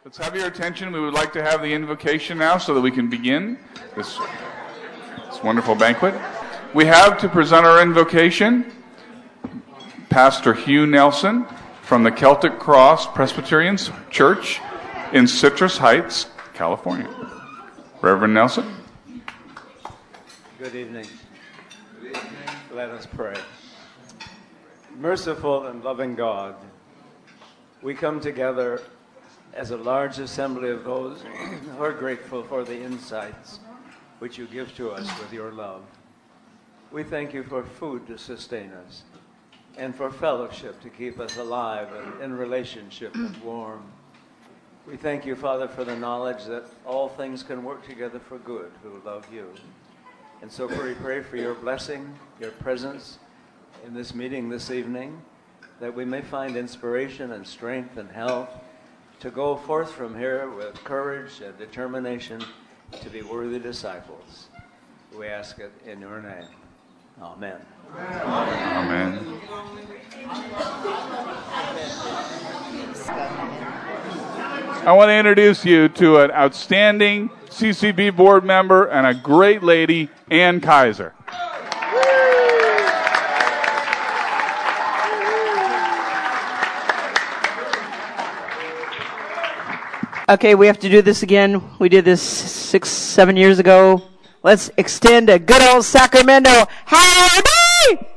Let's have your attention. We would like to have the invocation now so that we can begin this wonderful banquet. We have to present our invocation Pastor Hugh Nelson from the Celtic Cross Presbyterian Church in Citrus Heights, California. Reverend Nelson. Good evening. Let us pray. Merciful and loving God, we come together as a large assembly of those who are grateful for the insights which you give to us with your love. We thank you for food to sustain us and for fellowship to keep us alive and in relationship and warm. We thank you, Father, for the knowledge that all things can work together for good who love you. And so we pray for your blessing, your presence in this meeting this evening, that we may find inspiration and strength and health to go forth from here with courage and determination to be worthy disciples. We ask it in your name. Amen. Amen. I want to introduce you to an outstanding CCB board member and a great lady, Ann Kaiser. Okay, we have to do this again. We did this 6-7 years ago. Let's extend a good old Sacramento howdy!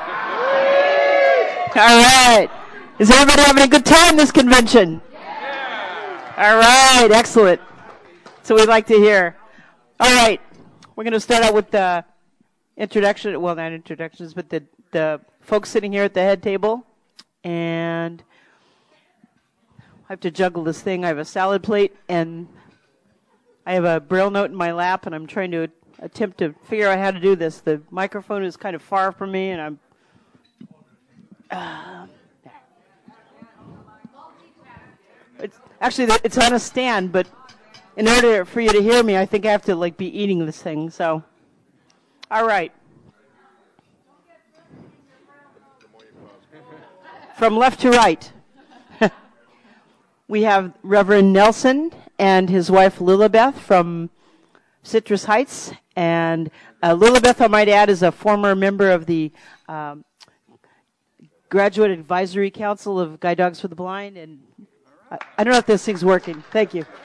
All right. Is everybody having a good time this convention? All right, excellent. So we'd like to hear. All right, we're going to start out with the introduction. Well, not introductions, but the folks sitting here at the head table. And I have to juggle this thing. I have a salad plate, and I have a Braille note in my lap, and I'm trying to attempt to figure out how to do this. The microphone is kind of far from me, and I'm... It's on a stand, but in order for you to hear me, I think I have to be eating this thing. So, all right. From left to right, we have Reverend Nelson and his wife Lilibeth from Citrus Heights, and Lilibeth, I might add, is a former member of the Graduate Advisory Council of Guide Dogs for the Blind, and I don't know if this thing's working. Thank you.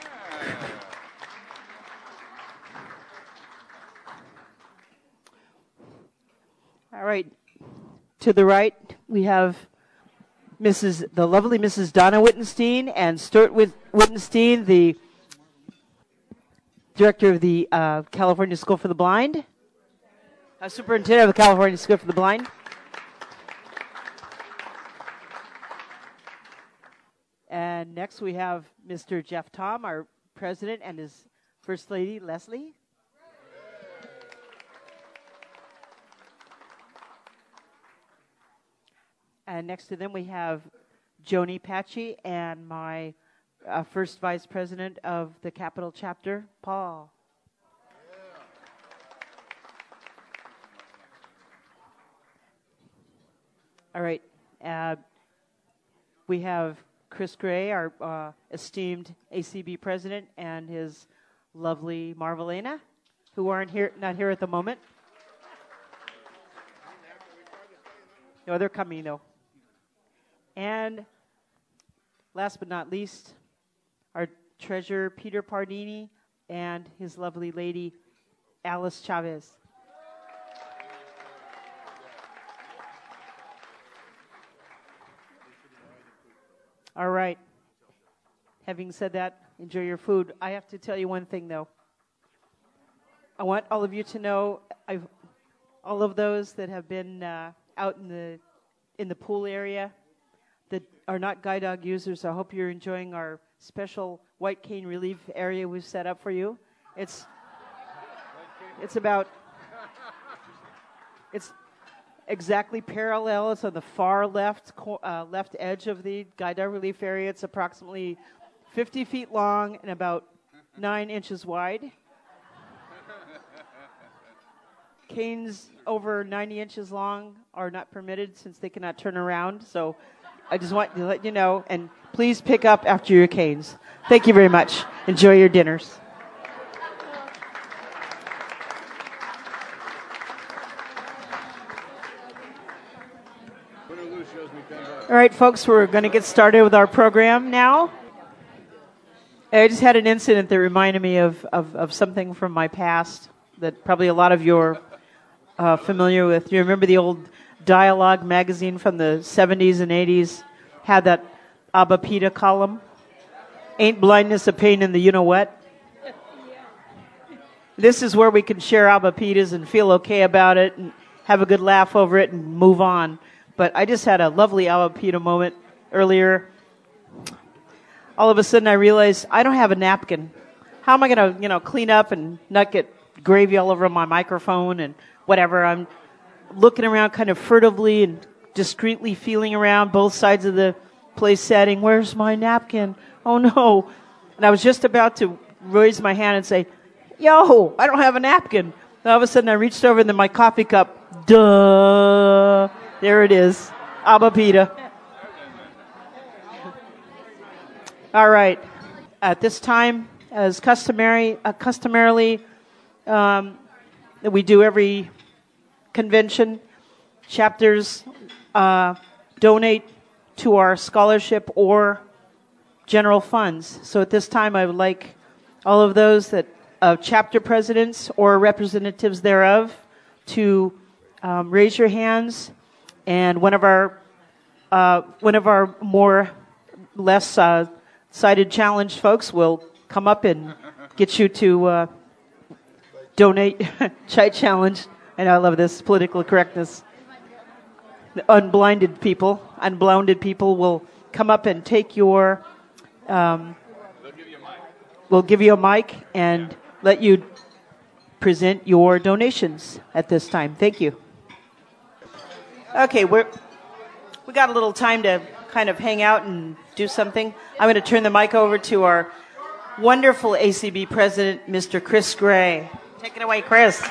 All right. To the right, we have the lovely Mrs. Donna Wittenstein and Stuart Wittenstein, the director of the California School for the Blind, superintendent of the California School for the Blind. And next we have Mr. Jeff Tom, our president, and his first lady, Leslie. And next to them we have Joni Patchy and my first vice president of the Capital Chapter, Paul. All right. We have Chris Gray, our esteemed ACB president, and his lovely Marvelena, who aren't not here at the moment. No, they're coming though. And last but not least, our treasurer Peter Pardini and his lovely lady Alice Chavez. All right. Having said that, enjoy your food. I have to tell you one thing, though. I want all of you to know, all of those that have been out in the pool area that are not guide dog users, I hope you're enjoying our special white cane relief area we've set up for you. It's exactly parallel. It's on the far left edge of the guide dog relief area. It's approximately 50 feet long and about 9 inches wide. Canes over 90 inches long are not permitted since they cannot turn around. So I just want to let you know. And please pick up after your canes. Thank you very much. Enjoy your dinners. All right, folks, we're going to get started with our program now. I just had an incident that reminded me of something from my past that probably a lot of you are familiar with. Do you remember the old Dialogue magazine from the 70s and 80s? Had that Abba Pita column? Ain't blindness a pain in the you-know-what? This is where we can share Abba Pitas and feel okay about it and have a good laugh over it and move on. But I just had a lovely Abba Pita moment earlier. All of a sudden I realized I don't have a napkin. How am I going to, clean up and not get gravy all over my microphone and whatever? I'm looking around kind of furtively and discreetly feeling around both sides of the place setting. Where's my napkin? Oh no. And I was just about to raise my hand and say, yo, I don't have a napkin. And all of a sudden I reached over and then my coffee cup, duh, there it is. Abba Pita. All right. At this time, as customarily, that we do every convention, chapters donate to our scholarship or general funds. So at this time, I would like all of those that chapter presidents or representatives thereof to raise your hands, and one of our less sighted challenged folks will come up and get you to donate. Sight challenge. I know, I love this political correctness. The unblinded people will come up and take your. We'll give you a mic and let you present your donations at this time. Thank you. Okay, we got a little time to kind of hang out and do something. I'm going to turn the mic over to our wonderful ACB president, Mr. Chris Gray. Take it away, Chris.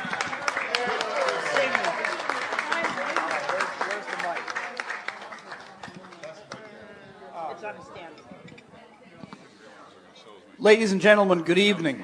Ladies and gentlemen, good evening.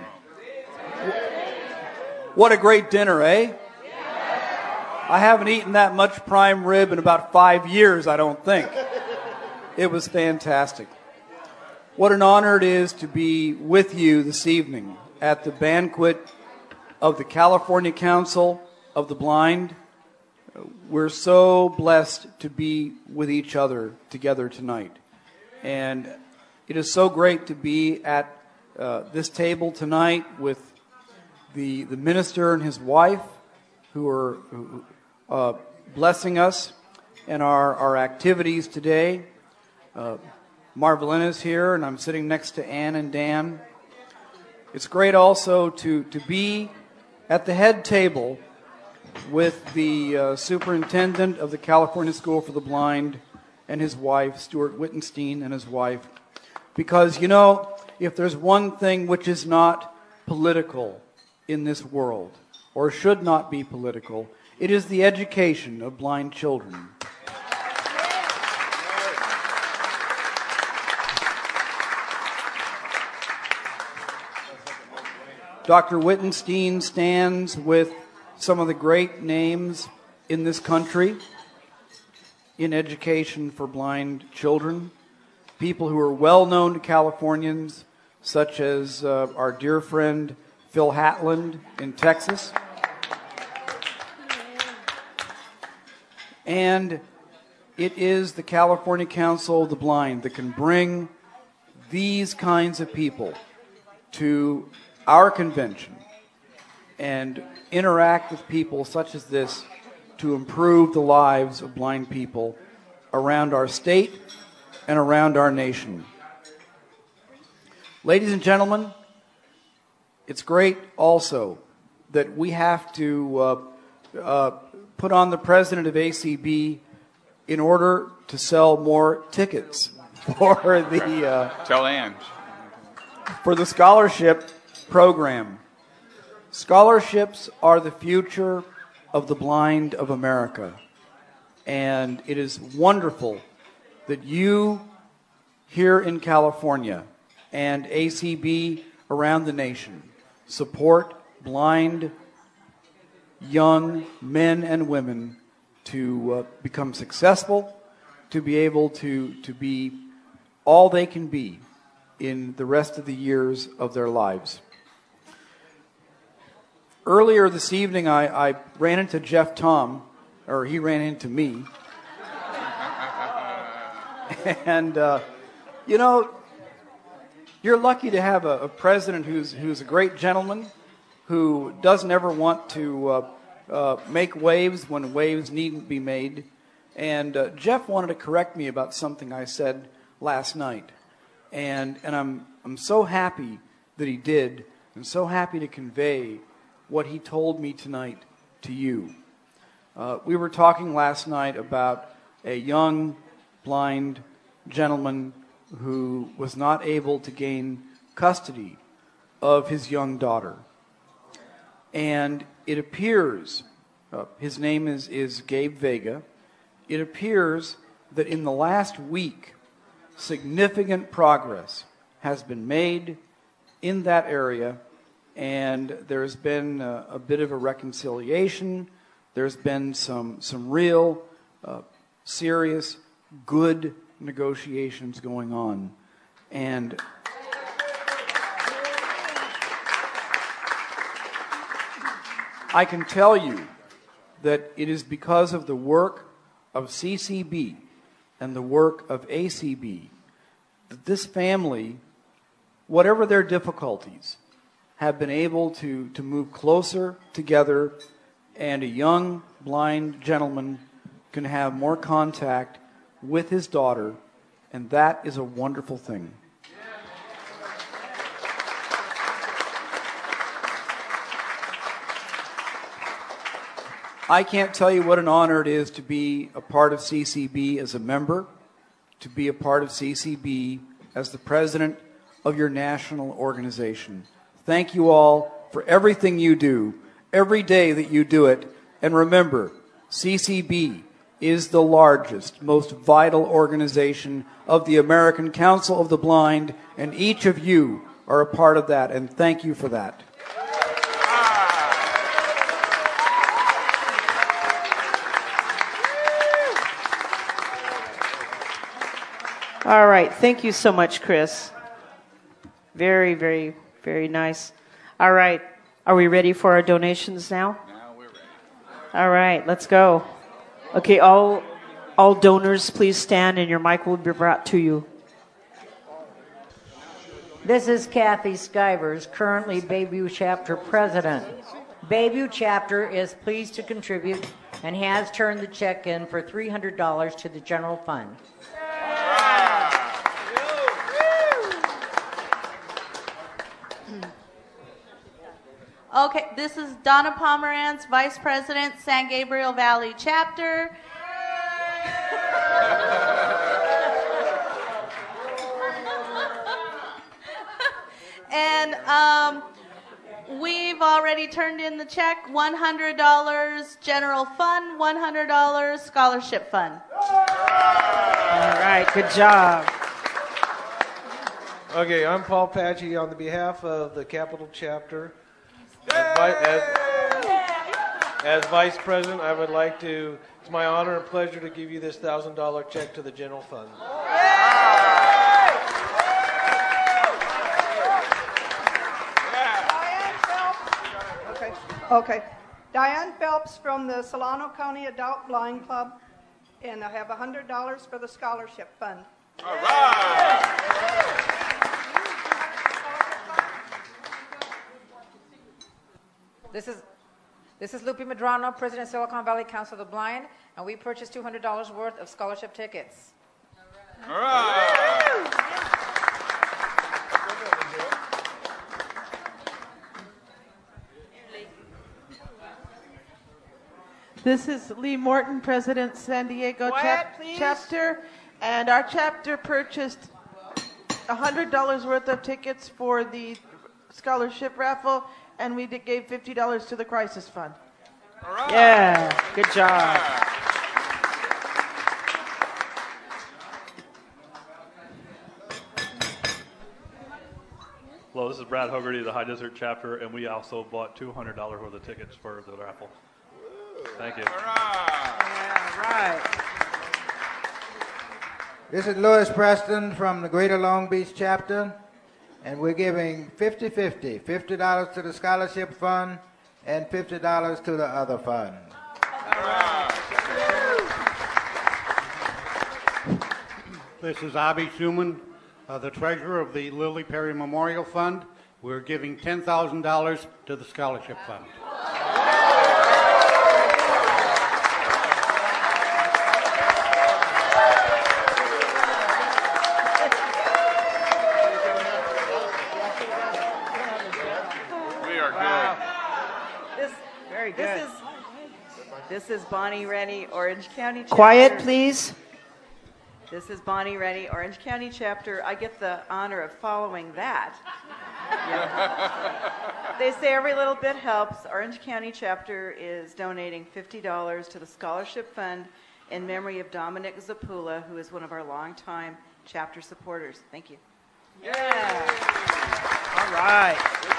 What a great dinner, eh? I haven't eaten that much prime rib in about 5 years, I don't think. It was fantastic. What an honor it is to be with you this evening at the banquet of the California Council of the Blind. We're so blessed to be with each other together tonight. And it is so great to be at this table tonight with the minister and his wife who are blessing us in our activities today. Marvelina is here, and I'm sitting next to Ann and Dan. It's great also to be at the head table with the superintendent of the California School for the Blind and his wife, Stuart Wittenstein and his wife. Because, if there's one thing which is not political in this world, or should not be political, it is the education of blind children. Dr. Wittenstein stands with some of the great names in this country in education for blind children. People who are well known to Californians, such as our dear friend Phil Hatland in Texas. And it is the California Council of the Blind that can bring these kinds of people to our convention and interact with people such as this to improve the lives of blind people around our state and around our nation. Ladies and gentlemen, it's great also that we have to put on the president of ACB in order to sell more tickets for the Tell Ann. For the scholarship program. Scholarships are the future of the blind of America. And it is wonderful that you here in California and ACB around the nation support blind young men and women to become successful, to be able to be all they can be in the rest of the years of their lives. Earlier this evening, I ran into Jeff Tom, or he ran into me. And, you know, you're lucky to have a president who's a great gentleman, who doesn't ever want to make waves when waves needn't be made. And Jeff wanted to correct me about something I said last night. And I'm so happy that he did, and so happy to convey what he told me tonight to you. We were talking last night about a young, blind gentleman who was not able to gain custody of his young daughter. And it appears, his name is Gabe Vega, it appears that in the last week, significant progress has been made in that area, and there's been a bit of a reconciliation. There's been some real, serious, good negotiations going on. And I can tell you that it is because of the work of CCB and the work of ACB that this family, whatever their difficulties, have been able to move closer together, and a young blind gentleman can have more contact with his daughter, and that is a wonderful thing. I can't tell you what an honor it is to be a part of CCB as a member, to be a part of CCB as the president of your national organization. Thank you all for everything you do, every day that you do it. And remember, CCB is the largest, most vital organization of the American Council of the Blind, and each of you are a part of that, and thank you for that. All right. Thank you so much, Chris. Very, very, very nice. All right. Are we ready for our donations now? Now we're ready. All right. Let's go. Okay. All donors, please stand, and your mic will be brought to you. This is Kathy Skivers, currently Bayview Chapter President. Bayview Chapter is pleased to contribute and has turned the check in for $300 to the general fund. Okay, this is Donna Pomerantz, Vice President, San Gabriel Valley Chapter. And we've already turned in the check, $100 general fund, $100 scholarship fund. All right. Good job. Okay, I'm Paul Patchy on the behalf of the Capital Chapter. As Vice President, I would like to, it's my honor and pleasure to give you this $1,000 check to the general fund. Okay. Diane Phelps from the Solano County Adult Blind Club, and I have $100 for the scholarship fund. All right. This is Lupe Medrano, President, Silicon Valley Council of the Blind, and we purchased $200 worth of scholarship tickets. All right. This is Lee Morton, President, San Diego Chapter, and our chapter purchased $100 worth of tickets for the scholarship raffle, and we gave $50 to the crisis fund. All right. Yeah. Good job. Hello, this is Brad Hogarty of the High Desert Chapter, and we also bought $200 worth of tickets for the raffle. Thank you. All right. This is Louis Preston from the Greater Long Beach Chapter, and we're giving 50-50, $50 to the scholarship fund and $50 to the other fund. This is Abby Schumann, the treasurer of the Lily Perry Memorial Fund. We're giving $10,000 to the scholarship fund. We are good. Very good. This is Bonnie Rennie, Orange County Chapter. Quiet, please. This is Bonnie Rennie, Orange County Chapter. I get the honor of following that. Yeah. They say every little bit helps. Orange County Chapter is donating $50 to the Scholarship Fund in memory of Dominic Zapula, who is one of our longtime chapter supporters. Thank you. Yeah. All right.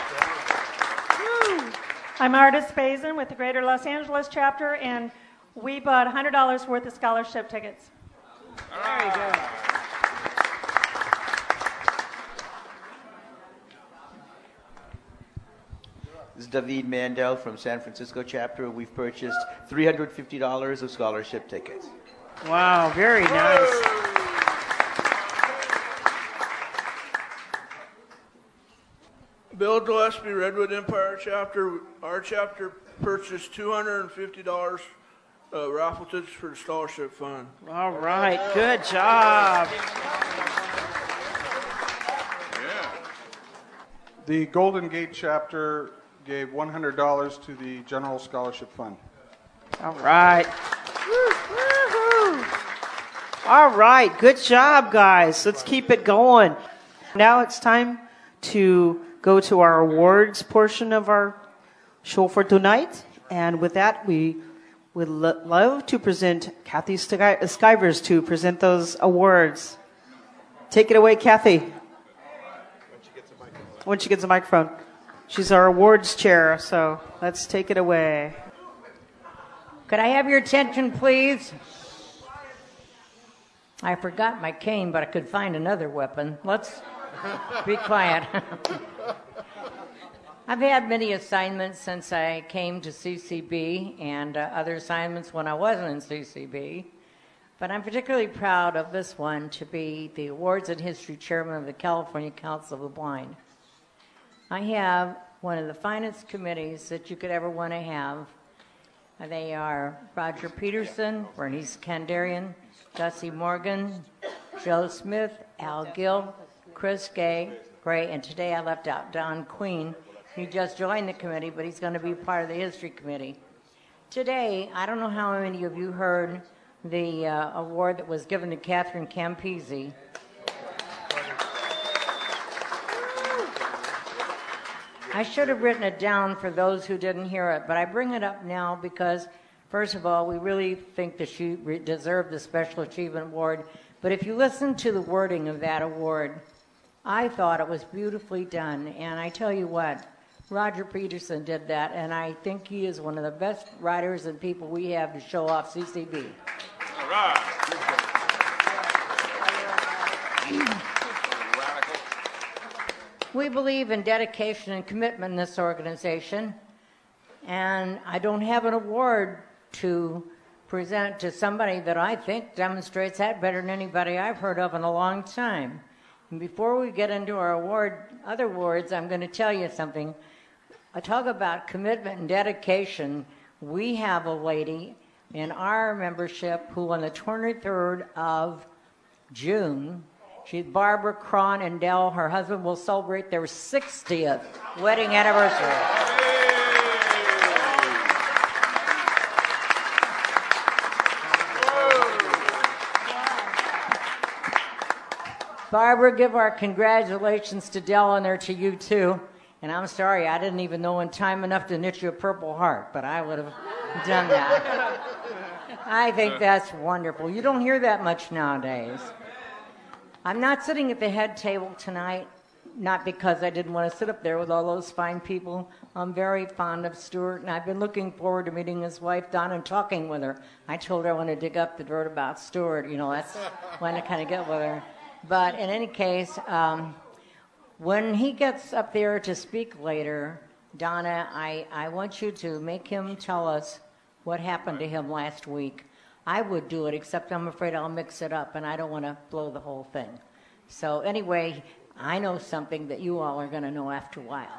I'm Artis Faison with the Greater Los Angeles Chapter, and we bought $100 worth of scholarship tickets. Very good. This is David Mandel from San Francisco Chapter. We've purchased $350 of scholarship tickets. Wow, very nice. Bill Gillespie, Redwood Empire Chapter. Our chapter purchased $250 raffle tickets for the scholarship fund. All right, good job. The Golden Gate Chapter gave $100 to the General Scholarship Fund. All right. All right, good job, guys. Let's keep it going. Now it's time to go to our awards portion of our show for tonight. And with that, we would love to present Kathy Skivers to present those awards. Take it away, Kathy. When she gets a microphone. She's our awards chair, so let's take it away. Could I have your attention, please? I forgot my cane, but I could find another weapon. Let's be quiet. I've had many assignments since I came to CCB and other assignments when I wasn't in CCB. But I'm particularly proud of this one to be the Awards and History Chairman of the California Council of the Blind. I have one of the finest committees that you could ever want to have. They are Roger Peterson, Bernice Kandarian, Gussie Morgan, Joe Smith, Al Gill, Chris Gray, and today I left out Don Queen. He just joined the committee, but he's going to be part of the History Committee. Today, I don't know how many of you heard the award that was given to Catherine Campisi. I should have written it down for those who didn't hear it, but I bring it up now because, first of all, we really think that she deserved the Special Achievement Award. But if you listen to the wording of that award, I thought it was beautifully done. And I tell you what, Roger Peterson did that, and I think he is one of the best writers and people we have to show off CCB. All right. We believe in dedication and commitment in this organization, and I don't have an award to present to somebody that I think demonstrates that better than anybody I've heard of in a long time. And before we get into our other awards, I'm going to tell you something. I talk about commitment and dedication. We have a lady in our membership who on the 23rd of June, she's Barbara Cron and Dell. Her husband will celebrate their 60th wedding anniversary. Barbara, give our congratulations to Dell and there to you too. And I'm sorry, I didn't even know in time enough to knit you a Purple Heart, but I would have done that. I think that's wonderful. You don't hear that much nowadays. I'm not sitting at the head table tonight, not because I didn't want to sit up there with all those fine people. I'm very fond of Stuart, and I've been looking forward to meeting his wife, Donna, and talking with her. I told her I want to dig up the dirt about Stuart. That's when I kind of get with her. But in any case, when he gets up there to speak later, Donna, I want you to make him tell us what happened to him last week. I would do it, except I'm afraid I'll mix it up, and I don't want to blow the whole thing. So anyway, I know something that you all are going to know after a while.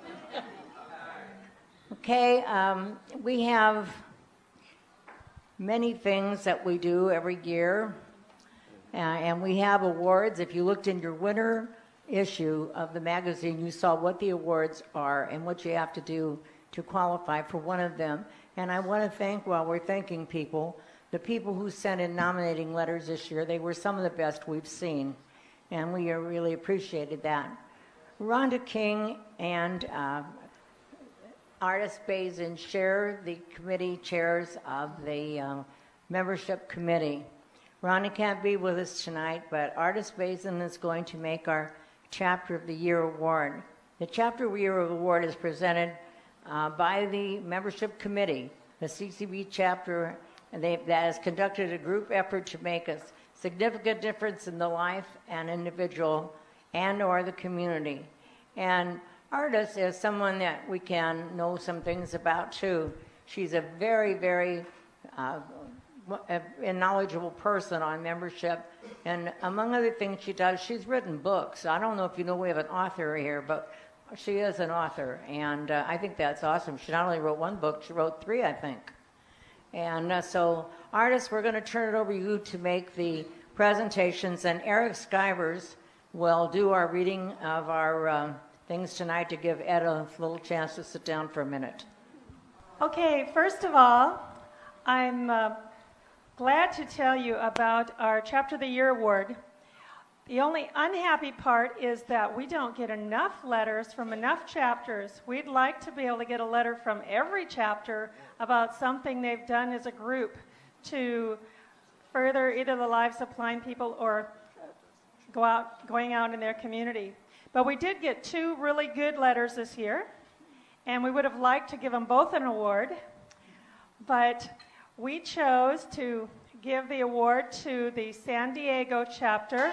Okay, we have many things that we do every year, and we have awards. If you looked in your winter issue of the magazine, you saw what the awards are and what you have to do to qualify for one of them. And I want to thank, while we're thanking people, the people who sent in nominating letters this year. They were some of the best we've seen, and we really appreciated that. Rhonda King and Artis Bazin share the committee chairs of the membership committee. Rhonda can't be with us tonight, but Artis Bazin is going to make our Chapter of the Year award. The Chapter of the Year award is presented by the membership committee, the CCB chapter, and that has conducted a group effort to make a significant difference in the life and individual and or the community. And Artis is someone that we can know some things about too. She's a very, very a knowledgeable person on membership, and among other things she does, she's written books. I don't know if you know we have an author here, but she is an author, and I think that's awesome. She not only wrote one book, she wrote 3, I think. And so, Artis, we're going to turn it over to you to make the presentations, and Eric Skivers will do our reading of our things tonight to give Ed a little chance to sit down for a minute. Okay, first of all, I'm glad to tell you about our Chapter of the Year award. The only unhappy part is that we don't get enough letters from enough chapters. We'd like to be able to get a letter from every chapter about something they've done as a group to further either the lives of blind people or going out in their community. But we did get 2 really good letters this year, and we would have liked to give them both an award, but we chose to give the award to the San Diego chapter.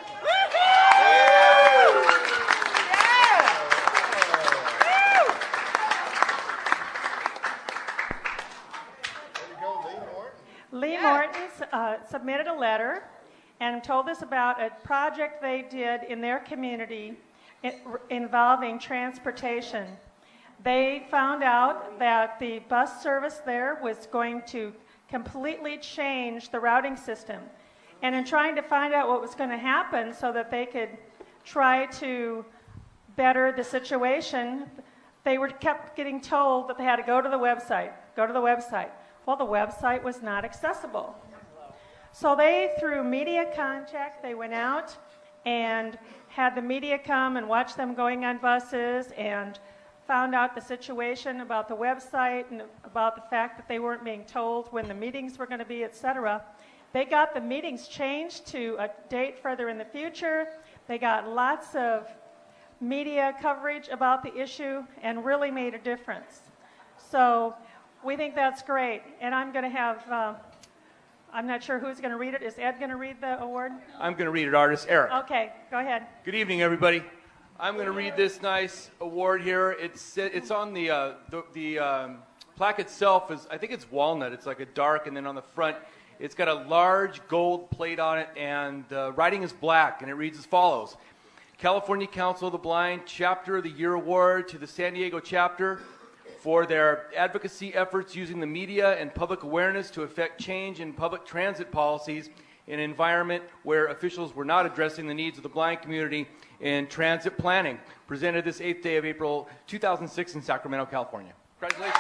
Lee Morton submitted a letter and told us about a project they did in their community involving transportation. They found out that the bus service there was going to completely change the routing system. And in trying to find out what was going to happen so that they could try to better the situation, they kept getting told that they had to go to the website, go to the website. Well, the website was not accessible. So they, through media contact, they went out and had the media come and watch them going on buses and found out the situation about the website and about the fact that they weren't being told when the meetings were going to be, etc. They got the meetings changed to a date further in the future. They got lots of media coverage about the issue and really made a difference. So we think that's great. And I'm going to have, I'm not sure who's going to read it. Is Ed going to read the award? I'm going to read it, Artis. Eric. Okay, go ahead. Good evening, everybody. I'm going to read this nice award here. It's on the plaque itself. I think it's walnut. It's like a dark, and then on the front, it's got a large gold plate on it, and the writing is black, and it reads as follows. California Council of the Blind Chapter of the Year Award to the San Diego chapter for their advocacy efforts using the media and public awareness to effect change in public transit policies in an environment where officials were not addressing the needs of the blind community in transit planning. Presented this 8th day of April 2006 in Sacramento, California. Congratulations.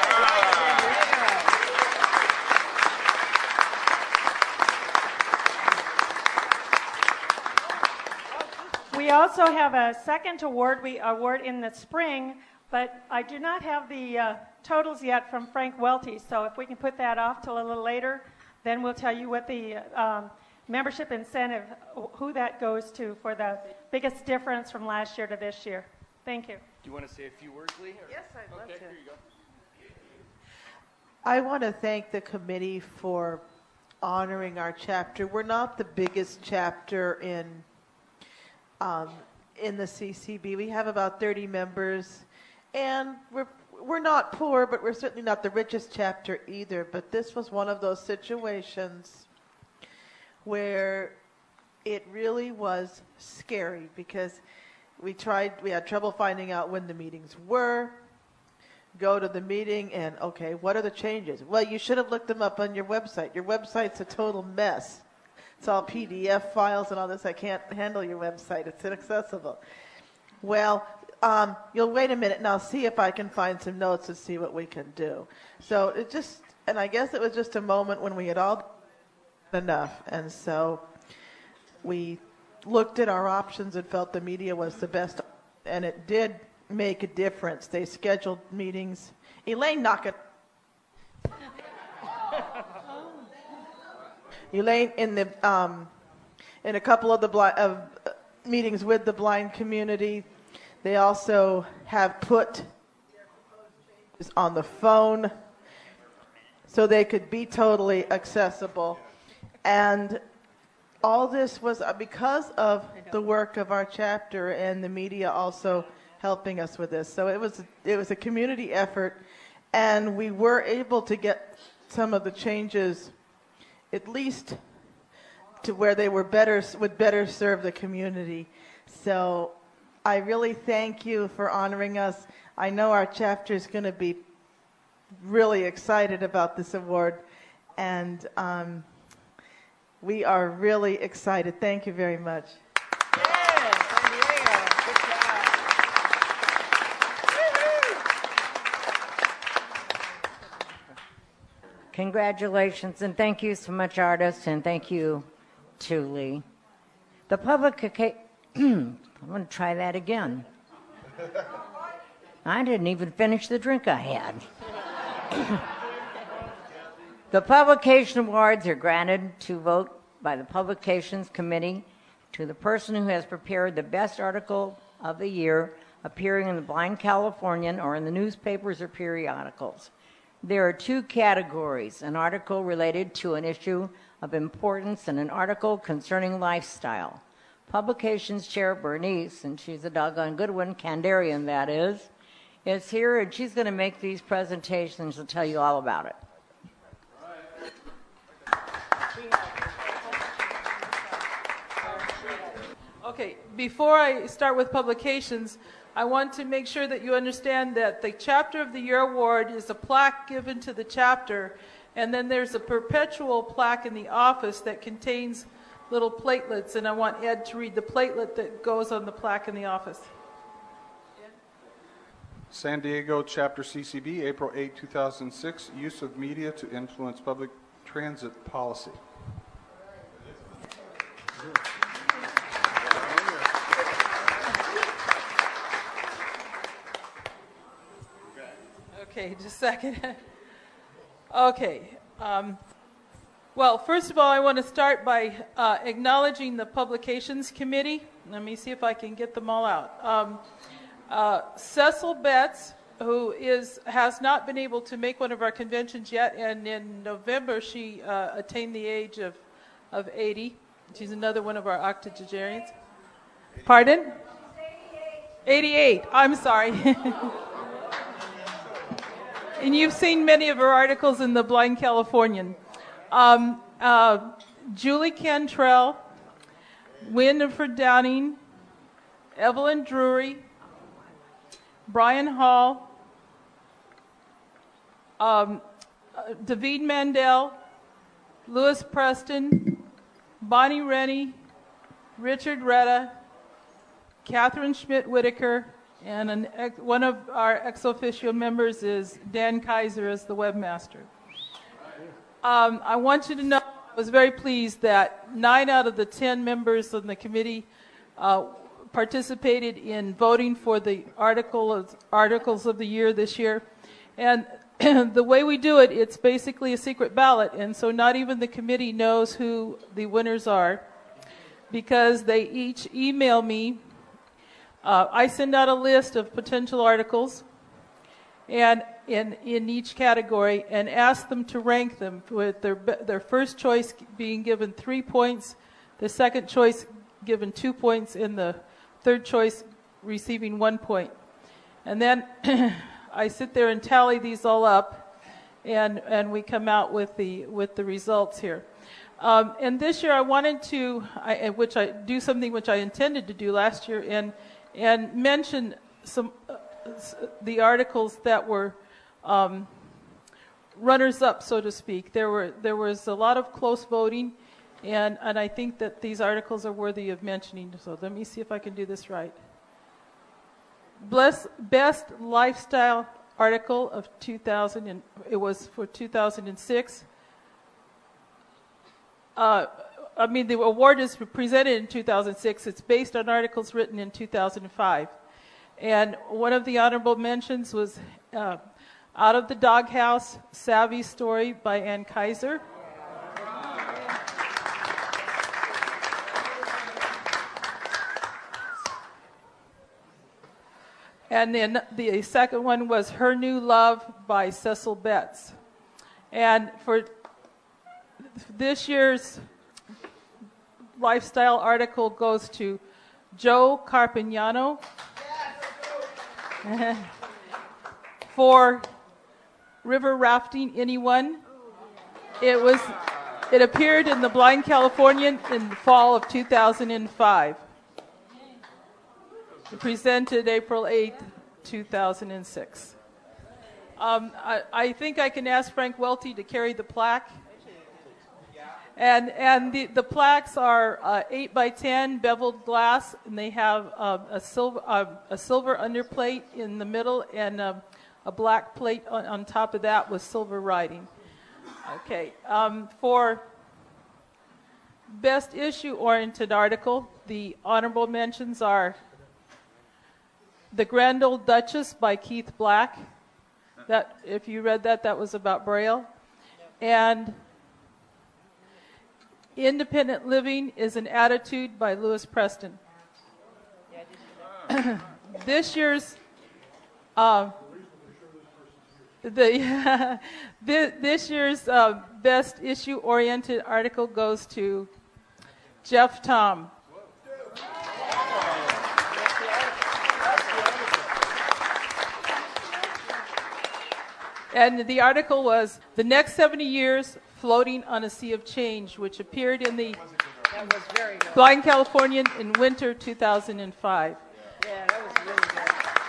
We also have a second award we award in the spring, but I do not have the totals yet from Frank Welty, so if we can put that off till a little later, then we'll tell you what the membership incentive, who that goes to for the biggest difference from last year to this year. Thank you. Do you want to say a few words, Lee? Yes, I'd love to. Here you go. I want to thank the committee for honoring our chapter. We're not the biggest chapter in the CCB. We have about 30 members, and we're not poor, but we're certainly not the richest chapter either. But this was one of those situations where it really was scary because we had trouble finding out when the meetings were. Go to the meeting and, okay, what are the changes? Well, you should have looked them up on your website. Your website's a total mess. It's all PDF files and all this. I can't handle your website. It's inaccessible. Well, you'll wait a minute and I'll see if I can find some notes and see what we can do. So and I guess it was just a moment when we had all done enough. And so we looked at our options and felt the media was the best. And it did make a difference. They scheduled meetings. Elaine, knock it. Elaine, in a couple of the meetings with the blind community, they also have put on the phone so they could be totally accessible. And all this was because of the work of our chapter and the media also helping us with this. So it was a community effort, and we were able to get some of the changes at least to where they would better serve the community. So I really thank you for honoring us. I know our chapter is going to be really excited about this award, and we are really excited. Thank you very much. Congratulations, and thank you so much, artists, and thank you, to Lee. The public... I'm going to try that again. I didn't even finish the drink I had. The publication awards are granted to vote by the Publications Committee to the person who has prepared the best article of the year appearing in the Blind Californian or in the newspapers or periodicals. There are two categories: an article related to an issue of importance and an article concerning lifestyle. Publications Chair Bernice, and she's a doggone good one, Kandarian that is here, and she's going to make these presentations and tell you all about it. Okay, before I start with publications, I want to make sure that you understand that the Chapter of the Year award is a plaque given to the chapter, and then there's a perpetual plaque in the office that contains little platelets, and I want Ed to read the platelet that goes on the plaque in the office. San Diego Chapter CCB, April 8, 2006, use of media to influence public transit policy. Okay, just a second. Okay. Well, first of all, I want to start by acknowledging the Publications Committee. Let me see if I can get them all out. Cecil Betts, who has not been able to make one of our conventions yet, and in November she attained the age of 80. She's another one of our octogenarians. Pardon? 88. I'm sorry. And you've seen many of her articles in the Blind Californian. Julie Cantrell, Winifred Downing, Evelyn Drury, Brian Hall, David Mandel, Louis Preston, Bonnie Rennie, Richard Retta, Catherine Schmidt-Whitaker, and one of our ex officio members is Dan Kaiser as the webmaster. I want you to know I was very pleased that 9 out of the 10 members on the committee participated in voting for the articles of the year this year. And the way we do it, it's basically a secret ballot, and so not even the committee knows who the winners are, because they each email me. I send out a list of potential articles, and in each category, and ask them to rank them, with their first choice being given 3 points, the second choice given 2 points, and the third choice receiving 1 point. And then I sit there and tally these all up, and we come out with the results here. And this year I wanted to, do something which I intended to do last year, and mention some the articles that were runners-up, so to speak. There was a lot of close voting, and I think that these articles are worthy of mentioning. So let me see if I can do this right. Best Lifestyle Article of 2000, and it was for 2006. The award is presented in 2006. It's based on articles written in 2005. And one of the honorable mentions was Out of the Doghouse, Savvy Story by Ann Kaiser. And then the second one was Her New Love by Cecil Betts. And for this year's lifestyle article goes to Joe Carpignano. For River Rafting, anyone? It appeared in the Blind Californian in the fall of 2005. Presented April 8th, 2006. I think I can ask Frank Welty to carry the plaque. And the plaques are 8 by 10 beveled glass, and they have a silver underplate in the middle and a black plate on top of that with silver writing. Okay. For best issue-oriented article, the honorable mentions are The Grand Old Duchess by Keith Black. That, if you read that was about Braille. And Independent Living is an Attitude by Lewis Preston. This year's this year's best issue-oriented article goes to Jeff Tom. And the article was The Next 70 Years Floating on a Sea of Change, which appeared in the Blind Californian in winter 2005. Yeah, that was really good.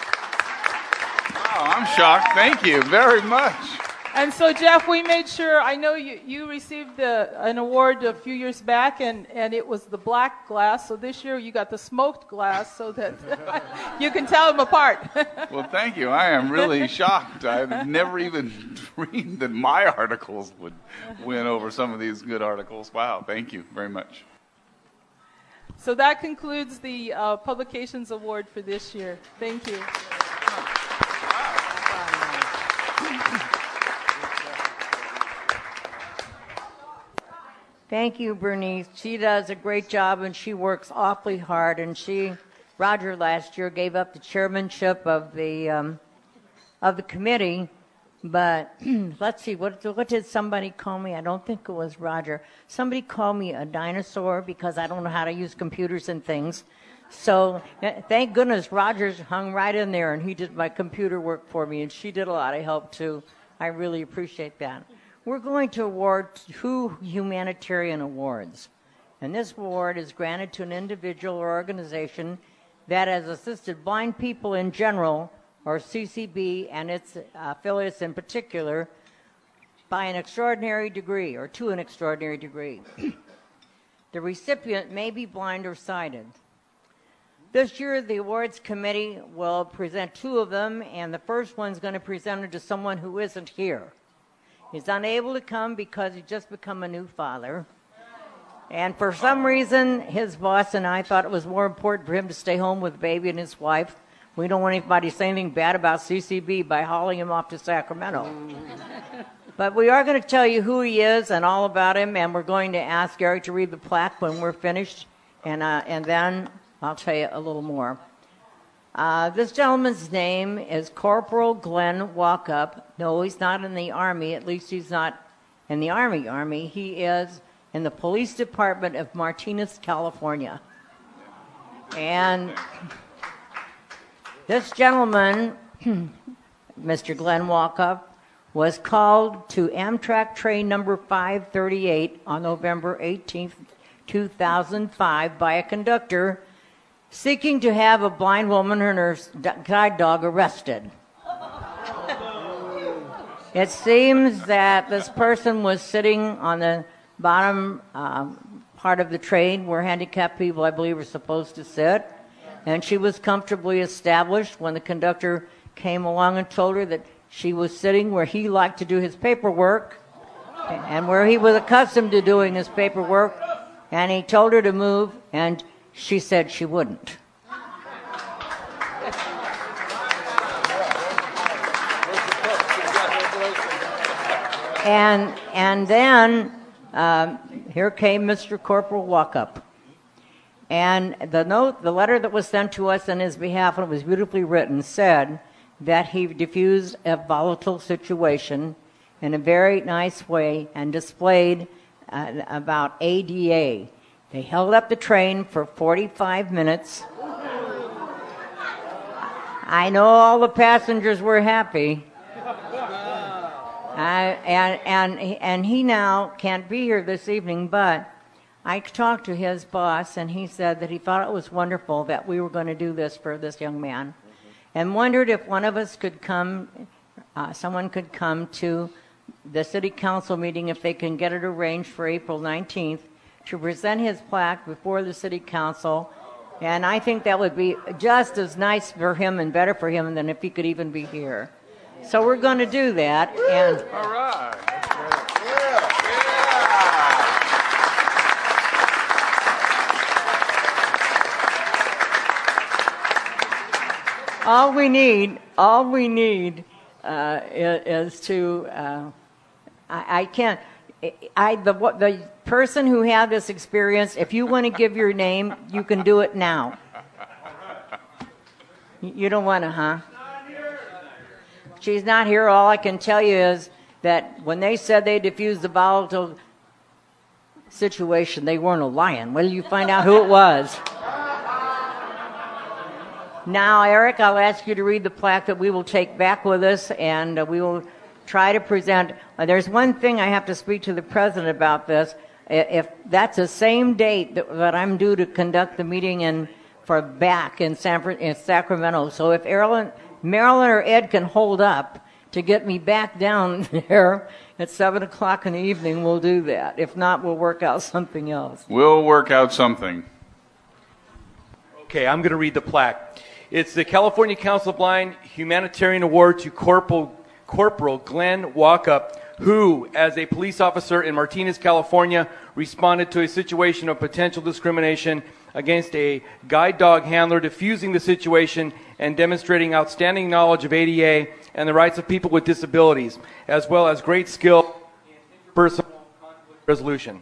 Wow, I'm shocked. Thank you very much. And so, Jeff, we made sure, I know you received an award a few years back, and it was the black glass. So this year you got the smoked glass so that you can tell them apart. Well, thank you. I am really shocked. I've never even dreamed that my articles would win over some of these good articles. Wow, thank you very much. So that concludes the Publications Award for this year. Thank you. Thank you, Bernice. She does a great job, and she works awfully hard. And Roger last year gave up the chairmanship of the committee. But let's see, what did somebody call me? I don't think it was Roger. Somebody called me a dinosaur because I don't know how to use computers and things. So thank goodness Roger's hung right in there, and he did my computer work for me, and she did a lot of help too. I really appreciate that. We're going to award 2 humanitarian awards. And this award is granted to an individual or organization that has assisted blind people in general, or CCB and its affiliates in particular, by an extraordinary degree, or to an extraordinary degree. The recipient may be blind or sighted. This year, the awards committee will present 2 of them, and the first one's going to present it to someone who isn't here. He's unable to come because he's just become a new father. And for some reason, his boss and I thought it was more important for him to stay home with the baby and his wife We don't want anybody saying anything bad about CCB by hauling him off to Sacramento. But we are going to tell you who he is and all about him, and we're going to ask Eric to read the plaque when we're finished, and then I'll tell you a little more. This gentleman's name is Corporal Glenn Walkup. No, he's not in the Army. At least he's not in the Army. He is in the Police Department of Martinez, California. And this gentleman, Mr. Glenn Walkup, was called to Amtrak train number 538 on November 18th, 2005 by a conductor seeking to have a blind woman and her guide dog arrested. It seems that this person was sitting on the bottom part of the train where handicapped people, I believe, are supposed to sit, and she was comfortably established when the conductor came along and told her that she was sitting where he liked to do his paperwork and where he was accustomed to doing his paperwork, and he told her to move, and she said she wouldn't. And then here came Mr. Corporal Walkup. And the letter that was sent to us on his behalf, and it was beautifully written, said that he diffused a volatile situation in a very nice way and displayed about ADA. They held up the train for 45 minutes. I know all the passengers were happy. And he now can't be here this evening, but I talked to his boss, and he said that he thought it was wonderful that we were going to do this for this young man, and wondered if one of us could come, someone could come to the city council meeting if they can get it arranged for April 19th to present his plaque before the city council. And I think that would be just as nice for him and better for him than if he could even be here. So we're going to do that. And all right. All we need is to. The person who had this experience, if you want to give your name, you can do it now. You don't want to, huh? She's not here. All I can tell you is that when they said they diffused the volatile situation, they weren't a lion. Well, you find out who it was. Now, Eric, I'll ask you to read the plaque that we will take back with us, and we will try to present. There's one thing I have to speak to the president about this. If that's the same date that I'm due to conduct the meeting in Sacramento, so if Marilyn or Ed can hold up to get me back down there at 7 o'clock in the evening, we'll do that. If not, we'll work out something else. We'll work out something. Okay, I'm going to read the plaque. It's the California Council of Blind Humanitarian Award to Corporal Glenn Walkup, who, as a police officer in Martinez, California, responded to a situation of potential discrimination against a guide dog handler, diffusing the situation and demonstrating outstanding knowledge of ADA and the rights of people with disabilities, as well as great skill in interpersonal conflict resolution.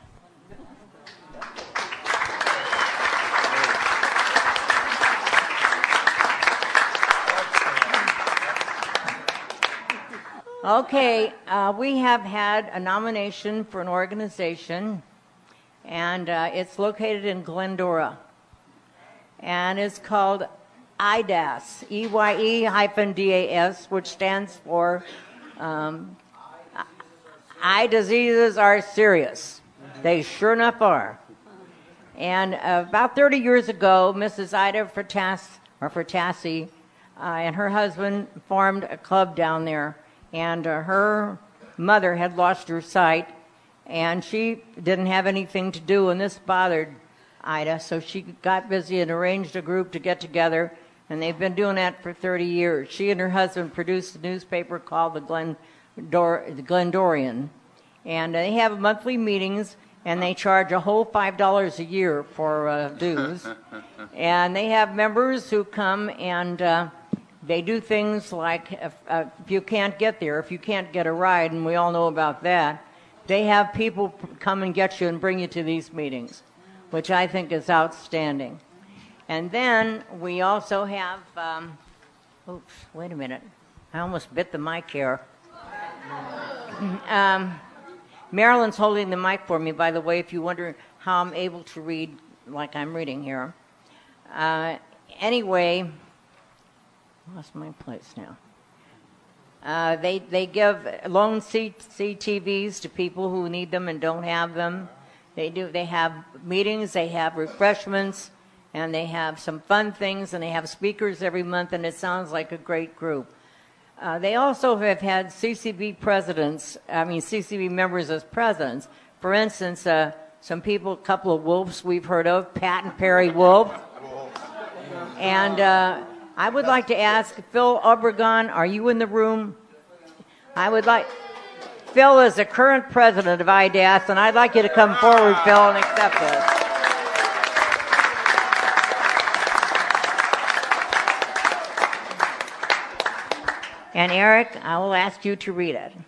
Okay, we have had a nomination for an organization, and it's located in Glendora, and it's called EYEDAS, EYE-DAS, which stands for Eye Diseases Are Serious. They sure enough are. And about 30 years ago, Mrs. Ida Fertassi and her husband formed a club down there. And her mother had lost her sight, and she didn't have anything to do, and this bothered Ida, so she got busy and arranged a group to get together, and they've been doing that for 30 years. She and her husband produced a newspaper called the Glendorian, and they have monthly meetings, and they charge a whole $5 a year for dues. And they have members who come and they do things like if you can't get there, if you can't get a ride, and we all know about that, they have people come and get you and bring you to these meetings, which I think is outstanding. And then we also have, oops, wait a minute. I almost bit the mic here. Marilyn's holding the mic for me, by the way, if you wonder how I'm able to read like I'm reading here. Anyway, lost my place now. They give loan CTVs to people who need them and don't have them. They have meetings, they have refreshments, and they have some fun things, and they have speakers every month, and it sounds like a great group. They also have had CCB members as presidents. For instance, some people, a couple of Wolfs we've heard of, Pat and Perry Wolf. And I would like to ask Phil Obregon, are you in the room? Phil is the current president of IDAS, and I'd like you to come forward, Phil, and accept this. And Eric, I will ask you to read it.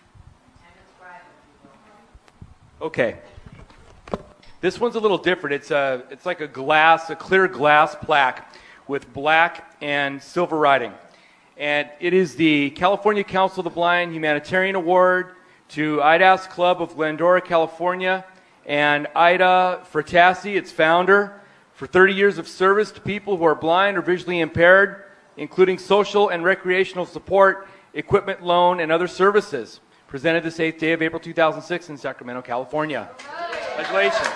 Okay. This one's a little different. It's like a clear glass plaque with black and silver writing. And it is the California Council of the Blind Humanitarian Award to IDAS Club of Glendora, California, and Ida Fratassi, its founder, for 30 years of service to people who are blind or visually impaired, including social and recreational support, equipment loan, and other services. Presented this 8th day of April 2006 in Sacramento, California. Congratulations.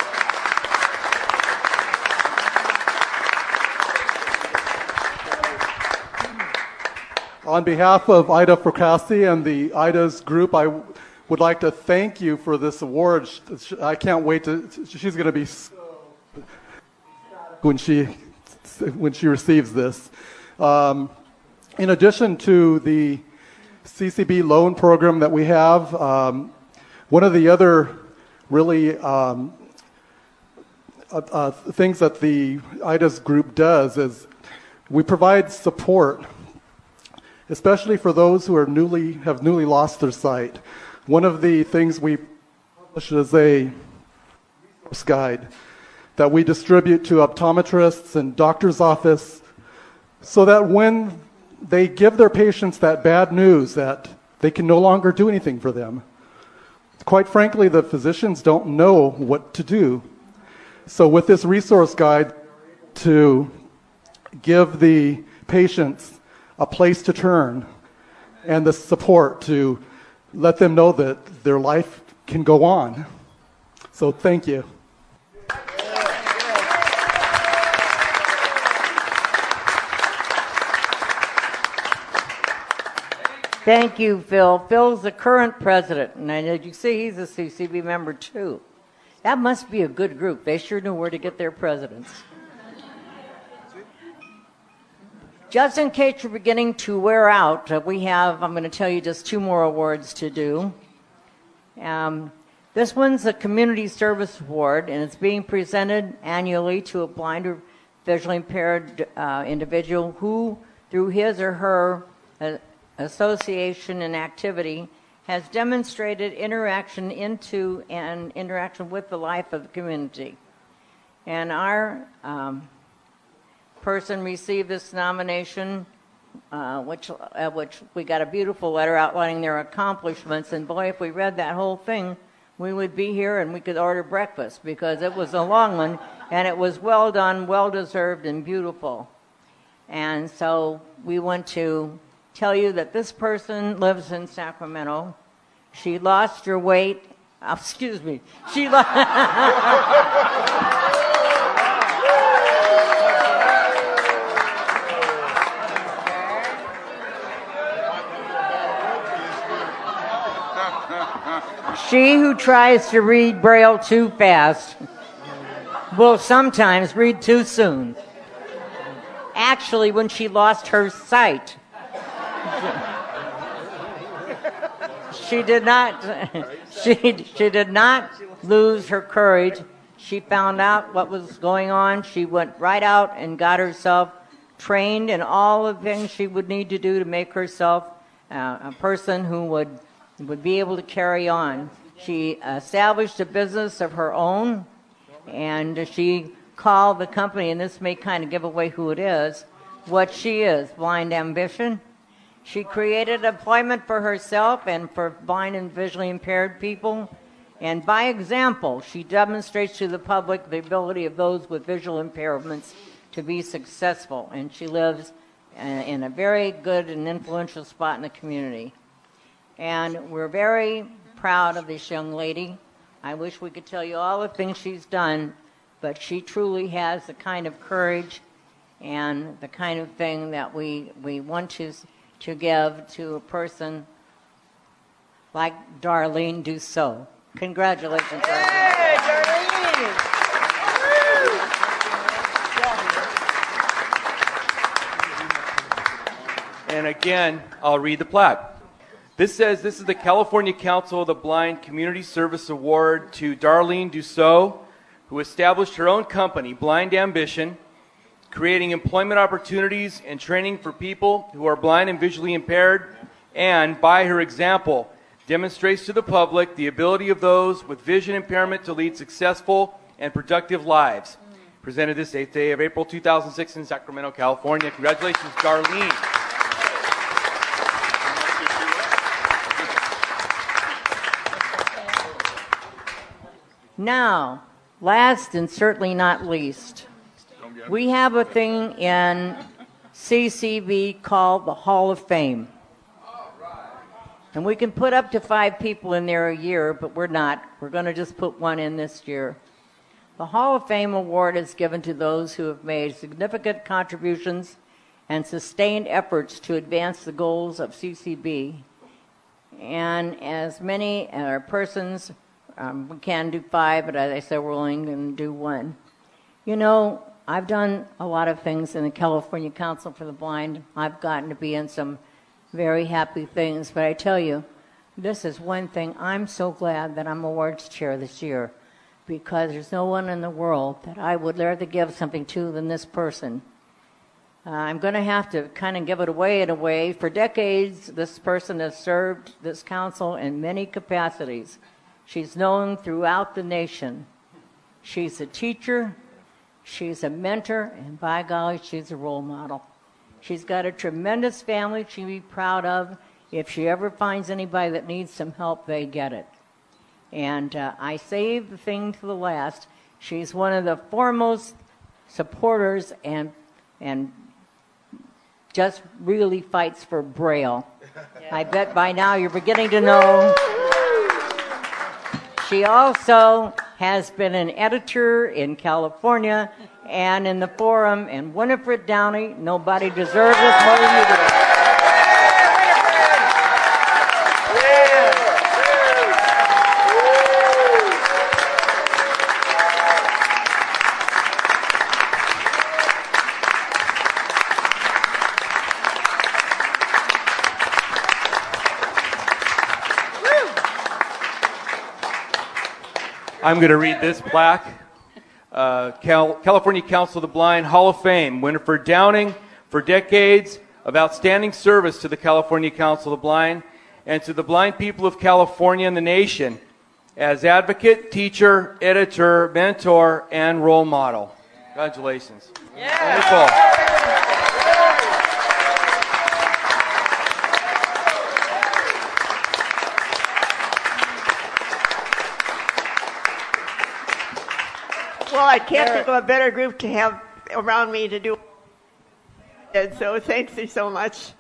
On behalf of Ida Fracassi and the IDAS group, I would like to thank you for this award. I can't wait she's going to be when she receives this. In addition to the CCB loan program that we have, one of the other really things that the IDAS group does is we provide support, especially for those who have newly lost their sight. One of the things we publish is a resource guide that we distribute to optometrists and doctor's office, so that when they give their patients that bad news that they can no longer do anything for them, quite frankly, the physicians don't know what to do. So with this resource guide, to give the patients a place to turn and the support to let them know that their life can go on. So thank you. Thank you, Phil. Phil's the current president, and as you see, he's a CCB member too. That must be a good group. They sure know where to get their presidents. Just in case you're beginning to wear out, I'm going to tell you just 2 more awards to do. This one's a Community Service Award, and it's being presented annually to a blind or visually impaired individual who, through his or her association and activity, has demonstrated interaction into and interaction with the life of the community. And our person received this nomination, which we got a beautiful letter outlining their accomplishments, and boy, if we read that whole thing, we would be here and we could order breakfast, because it was a long one, and it was well done, well-deserved, and beautiful. And so we want to tell you that this person lives in Sacramento. She lost her weight. Excuse me. She She who tries to read Braille too fast will sometimes read too soon. Actually, when she lost her sight. she did not she did not lose her courage. She found out what was going on. She went right out and got herself trained in all the things she would need to do to make herself a person who would be able to carry on. She established a business of her own, and she called the company, and this may kind of give away who it is, what she is, Blind Ambition. She created employment for herself and for blind and visually impaired people. And by example, she demonstrates to the public the ability of those with visual impairments to be successful. And she lives in a very good and influential spot in the community. And we're very proud of this young lady. I wish we could tell you all the things she's done, but she truly has the kind of courage and the kind of thing that we want to give to a person like Darlene Dussault. Congratulations, Hey, Darlene! And again, I'll read the plaque. This says, this is the California Council of the Blind Community Service Award to Darlene Dussault, who established her own company, Blind Ambition, creating employment opportunities and training for people who are blind and visually impaired, and by her example, demonstrates to the public the ability of those with vision impairment to lead successful and productive lives. Presented this 8th day of April 2006 in Sacramento, California. Congratulations, Darlene. Now, last and certainly not least, we have a thing in CCB called the Hall of Fame. And we can put up to 5 people in there a year, but we're not. We're going to just put one in this year. The Hall of Fame award is given to those who have made significant contributions and sustained efforts to advance the goals of CCB. And as many persons, we can do 5, but as I said, we're only going to do 1. You know, I've done a lot of things in the California Council for the Blind. I've gotten to be in some very happy things, but I tell you, this is one thing. I'm so glad that I'm awards chair this year, because there's no one in the world that I would rather give something to than this person. I'm going to have to kind of give it away in a way. For decades, this person has served this council in many capacities. She's known throughout the nation. She's a teacher, she's a mentor, and by golly, she's a role model. She's got a tremendous family she'd be proud of. If she ever finds anybody that needs some help, they get it. And I saved the thing to the last. She's one of the foremost supporters and just really fights for Braille. Yeah. I bet by now you're beginning to know. She also has been an editor in California and in the Forum, and Winifred Downey, nobody deserves this more than you do. I'm going to read this plaque. California Council of the Blind Hall of Fame, Winifred Downing, for decades of outstanding service to the California Council of the Blind and to the blind people of California and the nation as advocate, teacher, editor, mentor, and role model. Congratulations. Yeah. Wonderful. Well, I can't think of a better group to have around me to do it, so thanks you so much.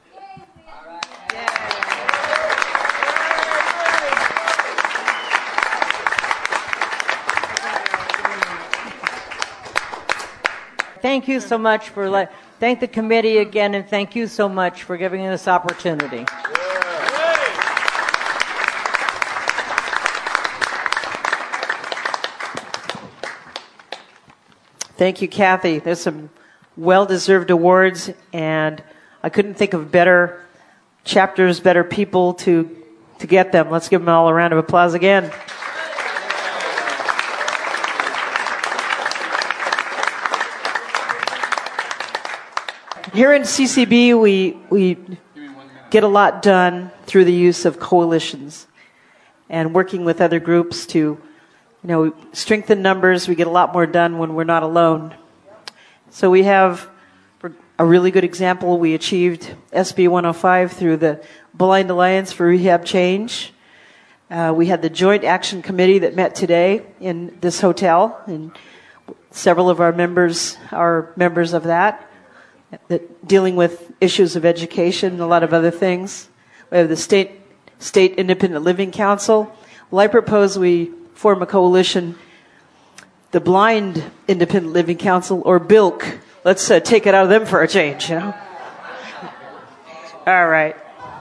Thank you so much for thank the committee again, and thank you so much for giving us this opportunity. Thank you, Kathy. There's some well-deserved awards, and I couldn't think of better chapters, better people to to get them. Let's give them all a round of applause again. Here in CCB, we get a lot done through the use of coalitions and working with other groups to, strengthen numbers. We get a lot more done when we're not alone. So we have a really good example. We achieved SB 105 through the Blind Alliance for Rehab Change. We had the Joint Action Committee that met today in this hotel, and several of our members are members of that dealing with issues of education and a lot of other things. We have the State Independent Living Council. Well, I propose we form a coalition, the Blind Independent Living Council, or BILC. Let's take it out of them for a change, All right.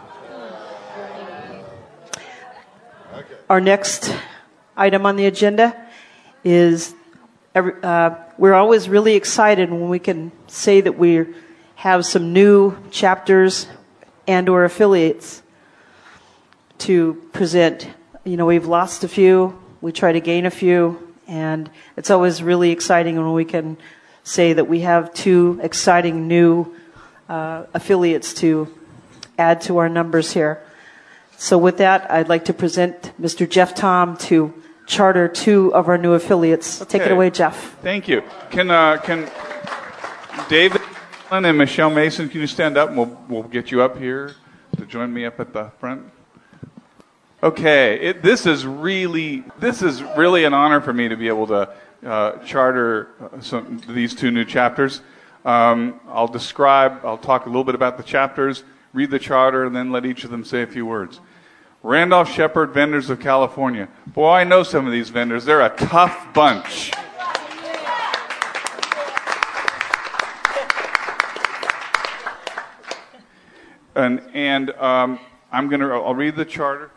Our next item on the agenda is we're always really excited when we can say that we have some new chapters and or affiliates to present. We've lost a few, we try to gain a few, and it's always really exciting when we can say that we have 2 exciting new affiliates to add to our numbers here. So with that, I'd like to present Mr. Jeff Tom to charter 2 of our new affiliates. Okay. Take it away, Jeff. Thank you. Can David and Michelle Mason, can you stand up and we'll get you up here to join me up at the front? Okay. This is really an honor for me to be able to charter these 2 new chapters. I'll talk a little bit about the chapters, read the charter, and then let each of them say a few words. Randolph Shepherd Vendors of California. Boy, I know some of these vendors. They're a tough bunch. And I'll read the charter.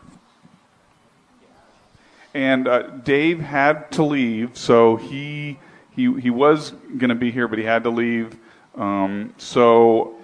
And Dave had to leave, so he was going to be here, but he had to leave. So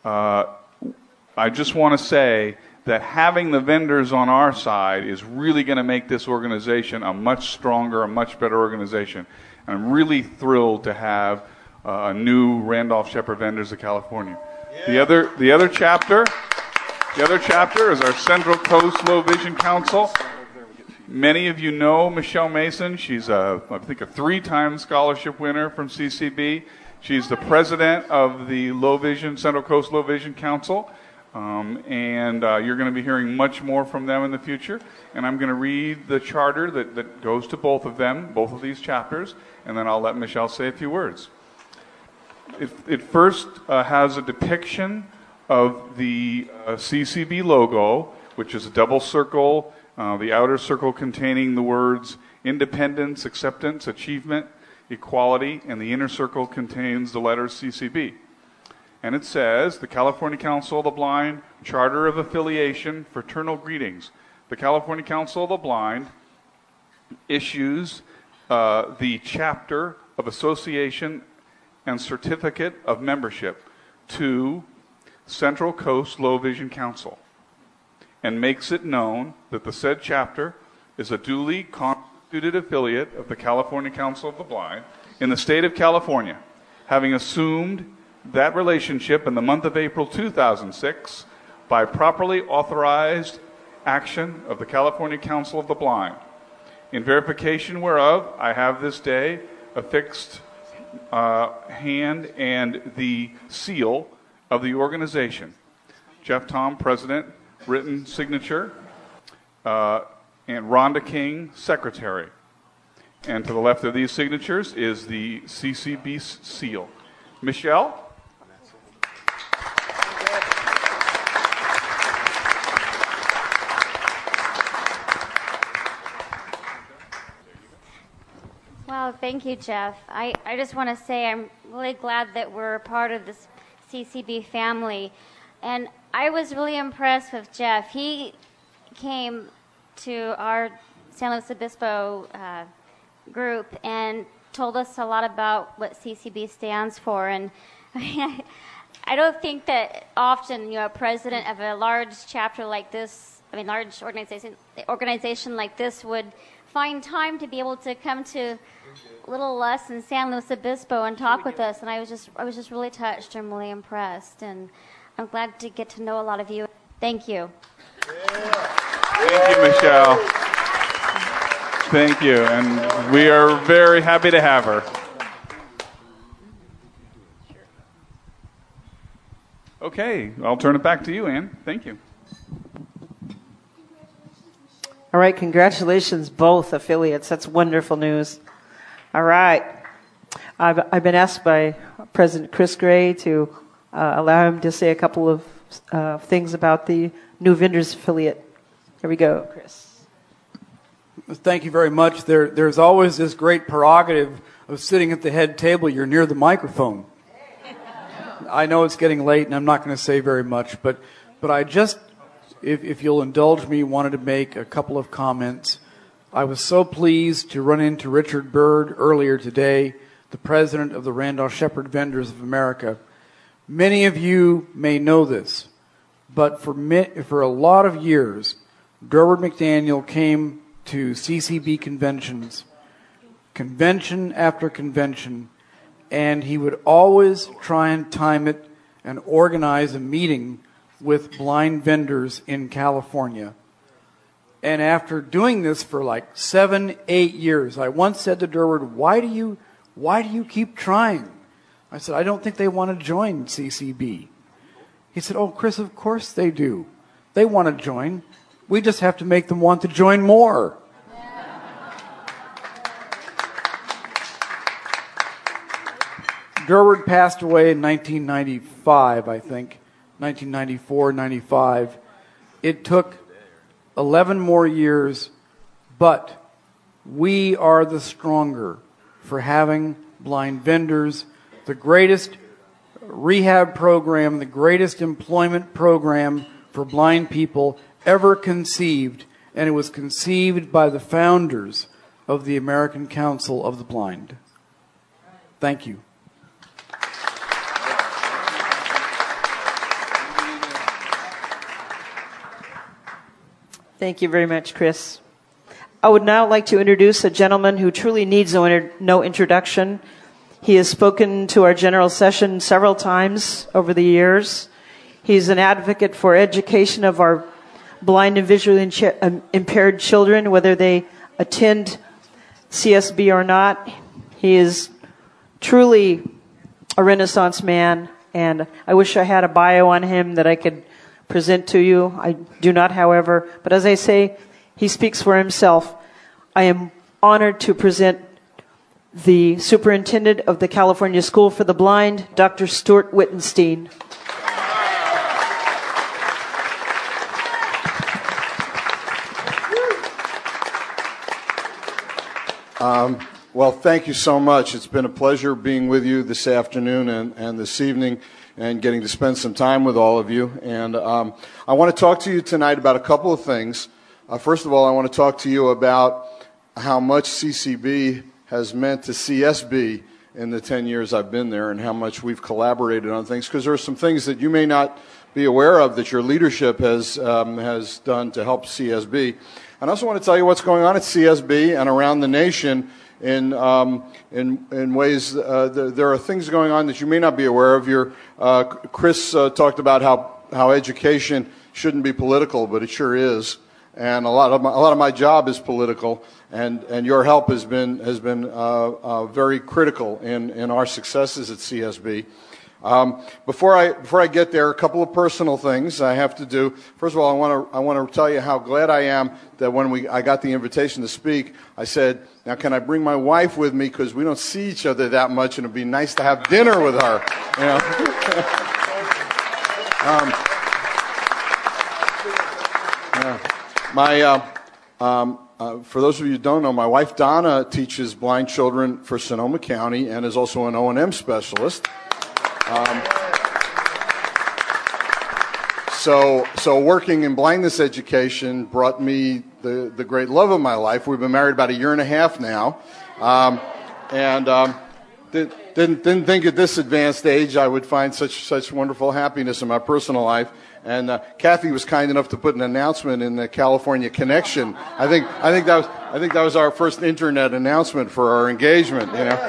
I just want to say that having the vendors on our side is really going to make this organization a much stronger, a much better organization. And I'm really thrilled to have a new Randolph Shepherd Vendors of California. Yeah. The other chapter is our Central Coast Low Vision Council. Many of you know Michelle Mason. She's I think a 3-time scholarship winner from CCB. She's the president of the Central Coast Low Vision Council. And you're going to be hearing much more from them in the future. And I'm going to read the charter that goes to both of these chapters, and then I'll let Michelle say a few words. It first has a depiction of the CCB logo, which is a double circle, the outer circle containing the words independence, acceptance, achievement, equality, and the inner circle contains the letters CCB. And it says, the California Council of the Blind, Charter of Affiliation, Fraternal Greetings. The California Council of the Blind issues the Chapter of Association and Certificate of Membership to Central Coast Low Vision Council, and makes it known that the said chapter is a duly constituted affiliate of the California Council of the Blind in the state of California, having assumed that relationship in the month of April 2006 by properly authorized action of the California Council of the Blind. In verification whereof, I have this day affixed hand and the seal of the organization. Jeff Tom, President, written signature, and Rhonda King, Secretary. And to the left of these signatures is the CCB seal. Michelle? Well, thank you, Jeff. I just want to say I'm really glad that we're a part of this CCB family. And I was really impressed with Jeff. He came to our San Luis Obispo group and told us a lot about what CCB stands for. And I don't think that often, a president of a large chapter like this large organization like this would find time to be able to come to Little Us in San Luis Obispo and talk with us. And I was just really touched and really impressed. And I'm glad to get to know a lot of you. Thank you. Thank you, Michelle. Thank you. And we are very happy to have her. Okay, I'll turn it back to you, Ann. Thank you. All right, congratulations, both affiliates. That's wonderful news. All right. I've been asked by President Chris Gray to allow him to say a couple of things about the New Vendors affiliate. Here we go, Chris. Thank you very much. There's always this great prerogative of sitting at the head table. You're near the microphone. I know it's getting late, and I'm not going to say very much, but I just, if you'll indulge me, wanted to make a couple of comments. I was so pleased to run into Richard Byrd earlier today, the president of the Randolph-Sheppard Vendors of America. Many of you may know this, but for a lot of years, Durward McDaniel came to CCB conventions, convention after convention, and he would always try and time it and organize a meeting with blind vendors in California. And after doing this for like 7-8 years, I once said to Durward, why do you keep trying? I said, I don't think they want to join CCB. He said, oh, Chris, of course they do. They want to join. We just have to make them want to join more. Durward passed away in 1995, I think, 1994, 95. It took 11 more years, but we are the stronger for having blind vendors, the greatest rehab program, the greatest employment program for blind people ever conceived, and it was conceived by the founders of the American Council of the Blind. Thank you. Thank you very much, Chris. I would now like to introduce a gentleman who truly needs no introduction. He has spoken to our general session several times over the years. He's an advocate for education of our blind and visually impaired children, whether they attend CSB or not. He is truly a Renaissance man, and I wish I had a bio on him that I could present to you. I do not, however, but as I say, he speaks for himself. I am honored to present the superintendent of the California School for the Blind, Dr. Stuart Wittenstein. Well, thank you so much. It's been a pleasure being with you this afternoon and this evening and getting to spend some time with all of you. And I want to talk to you tonight about a couple of things. First of all, I want to talk to you about how much CCB has meant to CSB in the 10 years I've been there and how much we've collaborated on things, because there are some things that you may not be aware of that your leadership has done to help CSB. And I also want to tell you what's going on at CSB and around the nation in ways. There are things going on that you may not be aware of. Chris talked about how education shouldn't be political, but it sure is. And a lot of my job is political, and your help has been very critical in our successes at CSB. Before I get there, a couple of personal things I have to do. First of all, I want to tell you how glad I am that when I got the invitation to speak, I said, now can I bring my wife with me, because we don't see each other that much, and it'd be nice to have dinner with her. You know? For those of you who don't know, my wife Donna teaches blind children for Sonoma County and is also an O&M specialist. So working in blindness education brought me the great love of my life. We've been married about 1.5 years now, Didn't think at this advanced age I would find such wonderful happiness in my personal life. And Kathy was kind enough to put an announcement in the California Connection. I think that was our first internet announcement for our engagement. You know,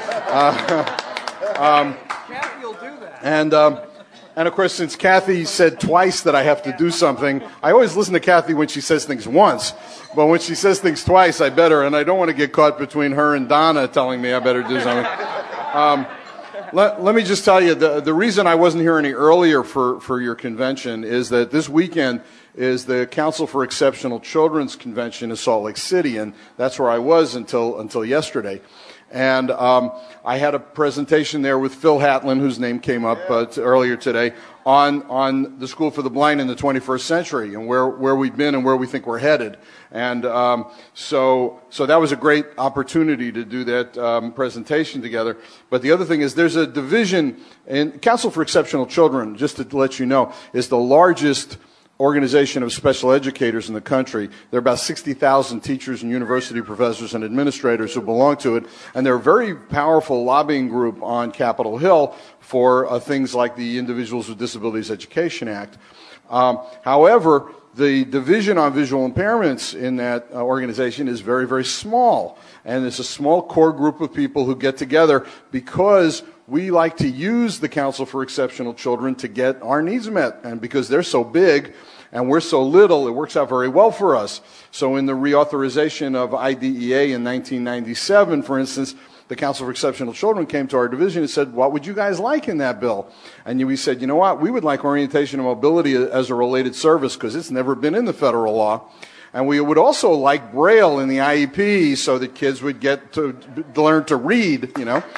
Kathy will do that. And of course, since Kathy said twice that I have to do something, I always listen to Kathy when she says things once, but when she says things twice, I better. And I don't want to get caught between her and Donna telling me I better do something. Let me just tell you, the reason I wasn't here any earlier for your convention is that this weekend is the Council for Exceptional Children's Convention in Salt Lake City, and that's where I was until yesterday. And I had a presentation there with Phil Hatlin, whose name came up earlier today, on the School for the Blind in the 21st century and where we've been and where we think we're headed. And so that was a great opportunity to do that presentation together. But the other thing is there's a division in Council for Exceptional Children, just to let you know, is the largest organization of special educators in the country. There are about 60,000 teachers and university professors and administrators who belong to it, and they're a very powerful lobbying group on Capitol Hill for things like the Individuals with Disabilities Education Act. However, the division on visual impairments in that organization is very, very small, and it's a small core group of people who get together because we like to use the Council for Exceptional Children to get our needs met. And because they're so big and we're so little, it works out very well for us. So in the reauthorization of IDEA in 1997, for instance, the Council for Exceptional Children came to our division and said, what would you guys like in that bill? And we said, you know what, we would like orientation and mobility as a related service because it's never been in the federal law. And we would also like Braille in the IEP so that kids would get to learn to read, you know.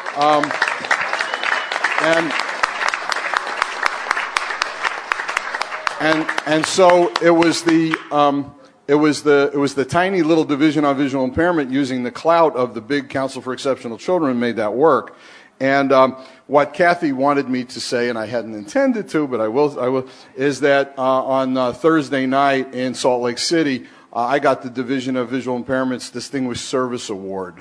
And so it was the tiny little division on visual impairment using the clout of the big Council for Exceptional Children made that work. And what Kathy wanted me to say, and I hadn't intended to, but I will, is that on Thursday night in Salt Lake City, I got the Division of Visual Impairments Distinguished Service Award.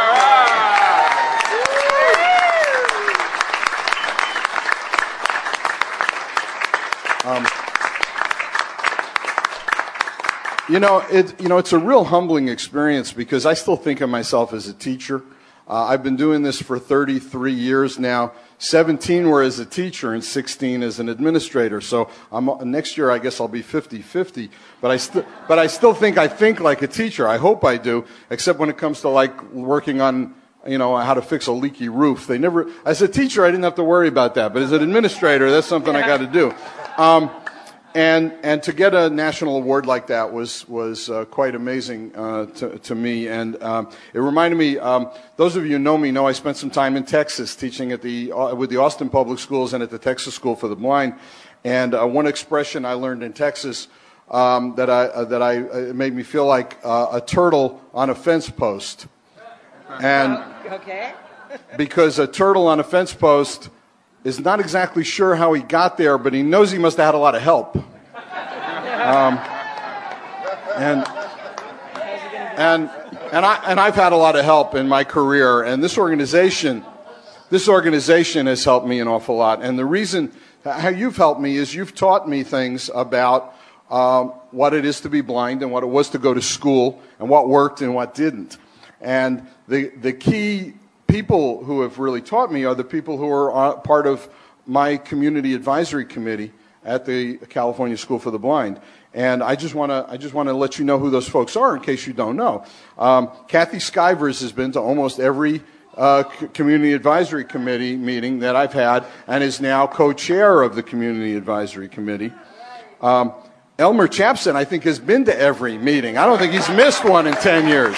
It's a real humbling experience because I still think of myself as a teacher. I've been doing this for 33 years now. 17 were as a teacher and 16 as an administrator. So next year I guess I'll be 50-50. But I still think I think like a teacher. I hope I do, except when it comes to like working on how to fix a leaky roof. As a teacher, I didn't have to worry about that. But as an administrator, that's something I got to do. And to get a national award like that was quite amazing to me. And it reminded me, those of you who know me know I spent some time in Texas teaching with the Austin Public Schools and at the Texas School for the Blind. And one expression I learned in Texas it made me feel like a turtle on a fence post. And okay. Because a turtle on a fence post is not exactly sure how he got there, but he knows he must have had a lot of help. And I've had a lot of help in my career, and this organization has helped me an awful lot. And the reason how you've helped me is you've taught me things about what it is to be blind and what it was to go to school and what worked and what didn't. And the key people who have really taught me are the people who are part of my community advisory committee at the California School for the Blind. And I just want to let you know who those folks are in case you don't know. Kathy Skivers has been to almost every community advisory committee meeting that I've had and is now co-chair of the community advisory committee. Elmer Chapson, I think, has been to every meeting. I don't think he's missed one in 10 years.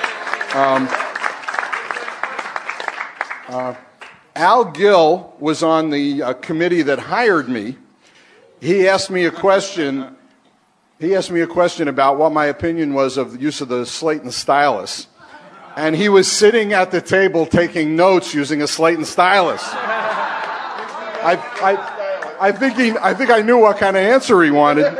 Al Gill was on the committee that hired me. He asked me a question. He asked me a question about what my opinion was of the use of the slate and stylus, and he was sitting at the table taking notes using a slate and stylus. I think I knew what kind of answer he wanted.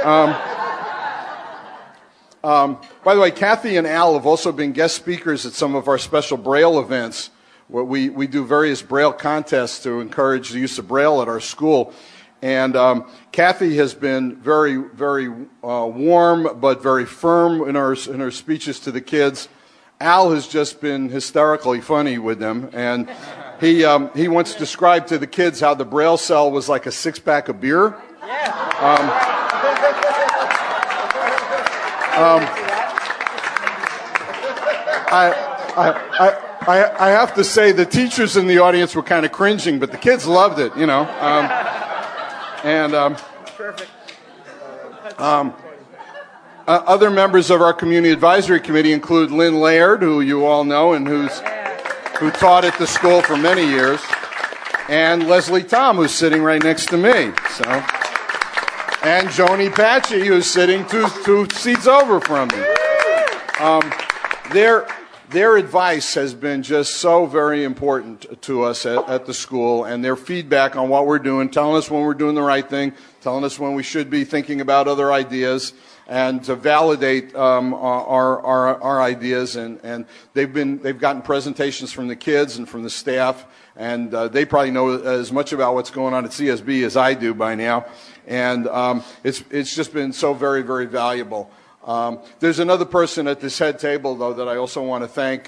By the way, Kathy and Al have also been guest speakers at some of our special Braille events, we do various Braille contests to encourage the use of Braille at our school. And Kathy has been very, very warm but very firm in her speeches to the kids. Al has just been hysterically funny with them, and he once described to the kids how the Braille cell was like a six-pack of beer. I have to say the teachers in the audience were kind of cringing, but the kids loved it, you know. Other members of our community advisory committee include Lynn Laird, who you all know and who taught at the school for many years, and Leslie Tom, who's sitting right next to me. So, and Joni Patchy, who's sitting two seats over from me. Their advice has been just so very important to us at the school, and their feedback on what we're doing, telling us when we're doing the right thing, telling us when we should be thinking about other ideas, and to validate our ideas. And they've gotten presentations from the kids and from the staff, and they probably know as much about what's going on at CSB as I do by now. And it's just been so very, very valuable. There's another person at this head table, though, that I also want to thank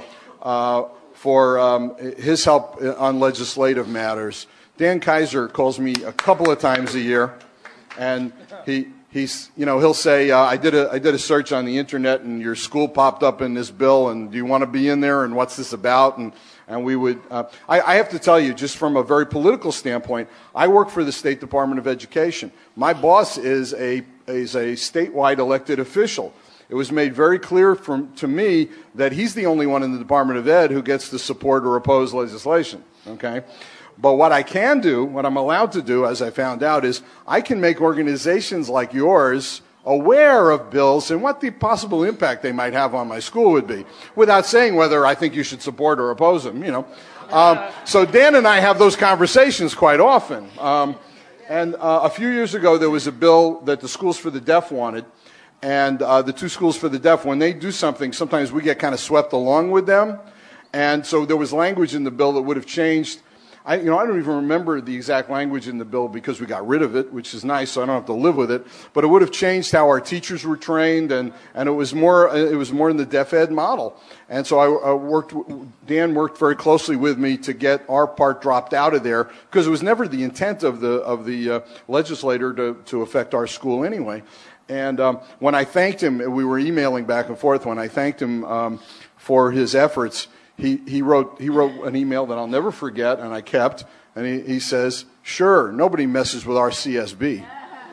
for his help on legislative matters. Dan Kaiser calls me a couple of times a year, and he'll say, I did a search on the internet, and your school popped up in this bill, and do you want to be in there, and what's this about? And we would, I have to tell you, just from a very political standpoint, I work for the State Department of Education. My boss is a statewide elected official. It was made very clear to me that he's the only one in the Department of Ed who gets to support or oppose legislation, okay? But what I can do, what I'm allowed to do, as I found out, is I can make organizations like yours aware of bills and what the possible impact they might have on my school would be, without saying whether I think you should support or oppose them, you know. So Dan and I have those conversations quite often. And a few years ago, there was a bill that the Schools for the Deaf wanted, and the two Schools for the Deaf, when they do something, sometimes we get kind of swept along with them. And so there was language in the bill that would have changed. I don't even remember the exact language in the bill because we got rid of it, which is nice, so I don't have to live with it. But it would have changed how our teachers were trained, and it was more in the deaf ed model. And so Dan worked very closely with me to get our part dropped out of there, because it was never the intent of the legislator to affect our school anyway. And when I thanked him, we were emailing back and forth. When I thanked him for his efforts, he wrote an email that I'll never forget, and I kept. And he says, "Sure, nobody messes with our CSB."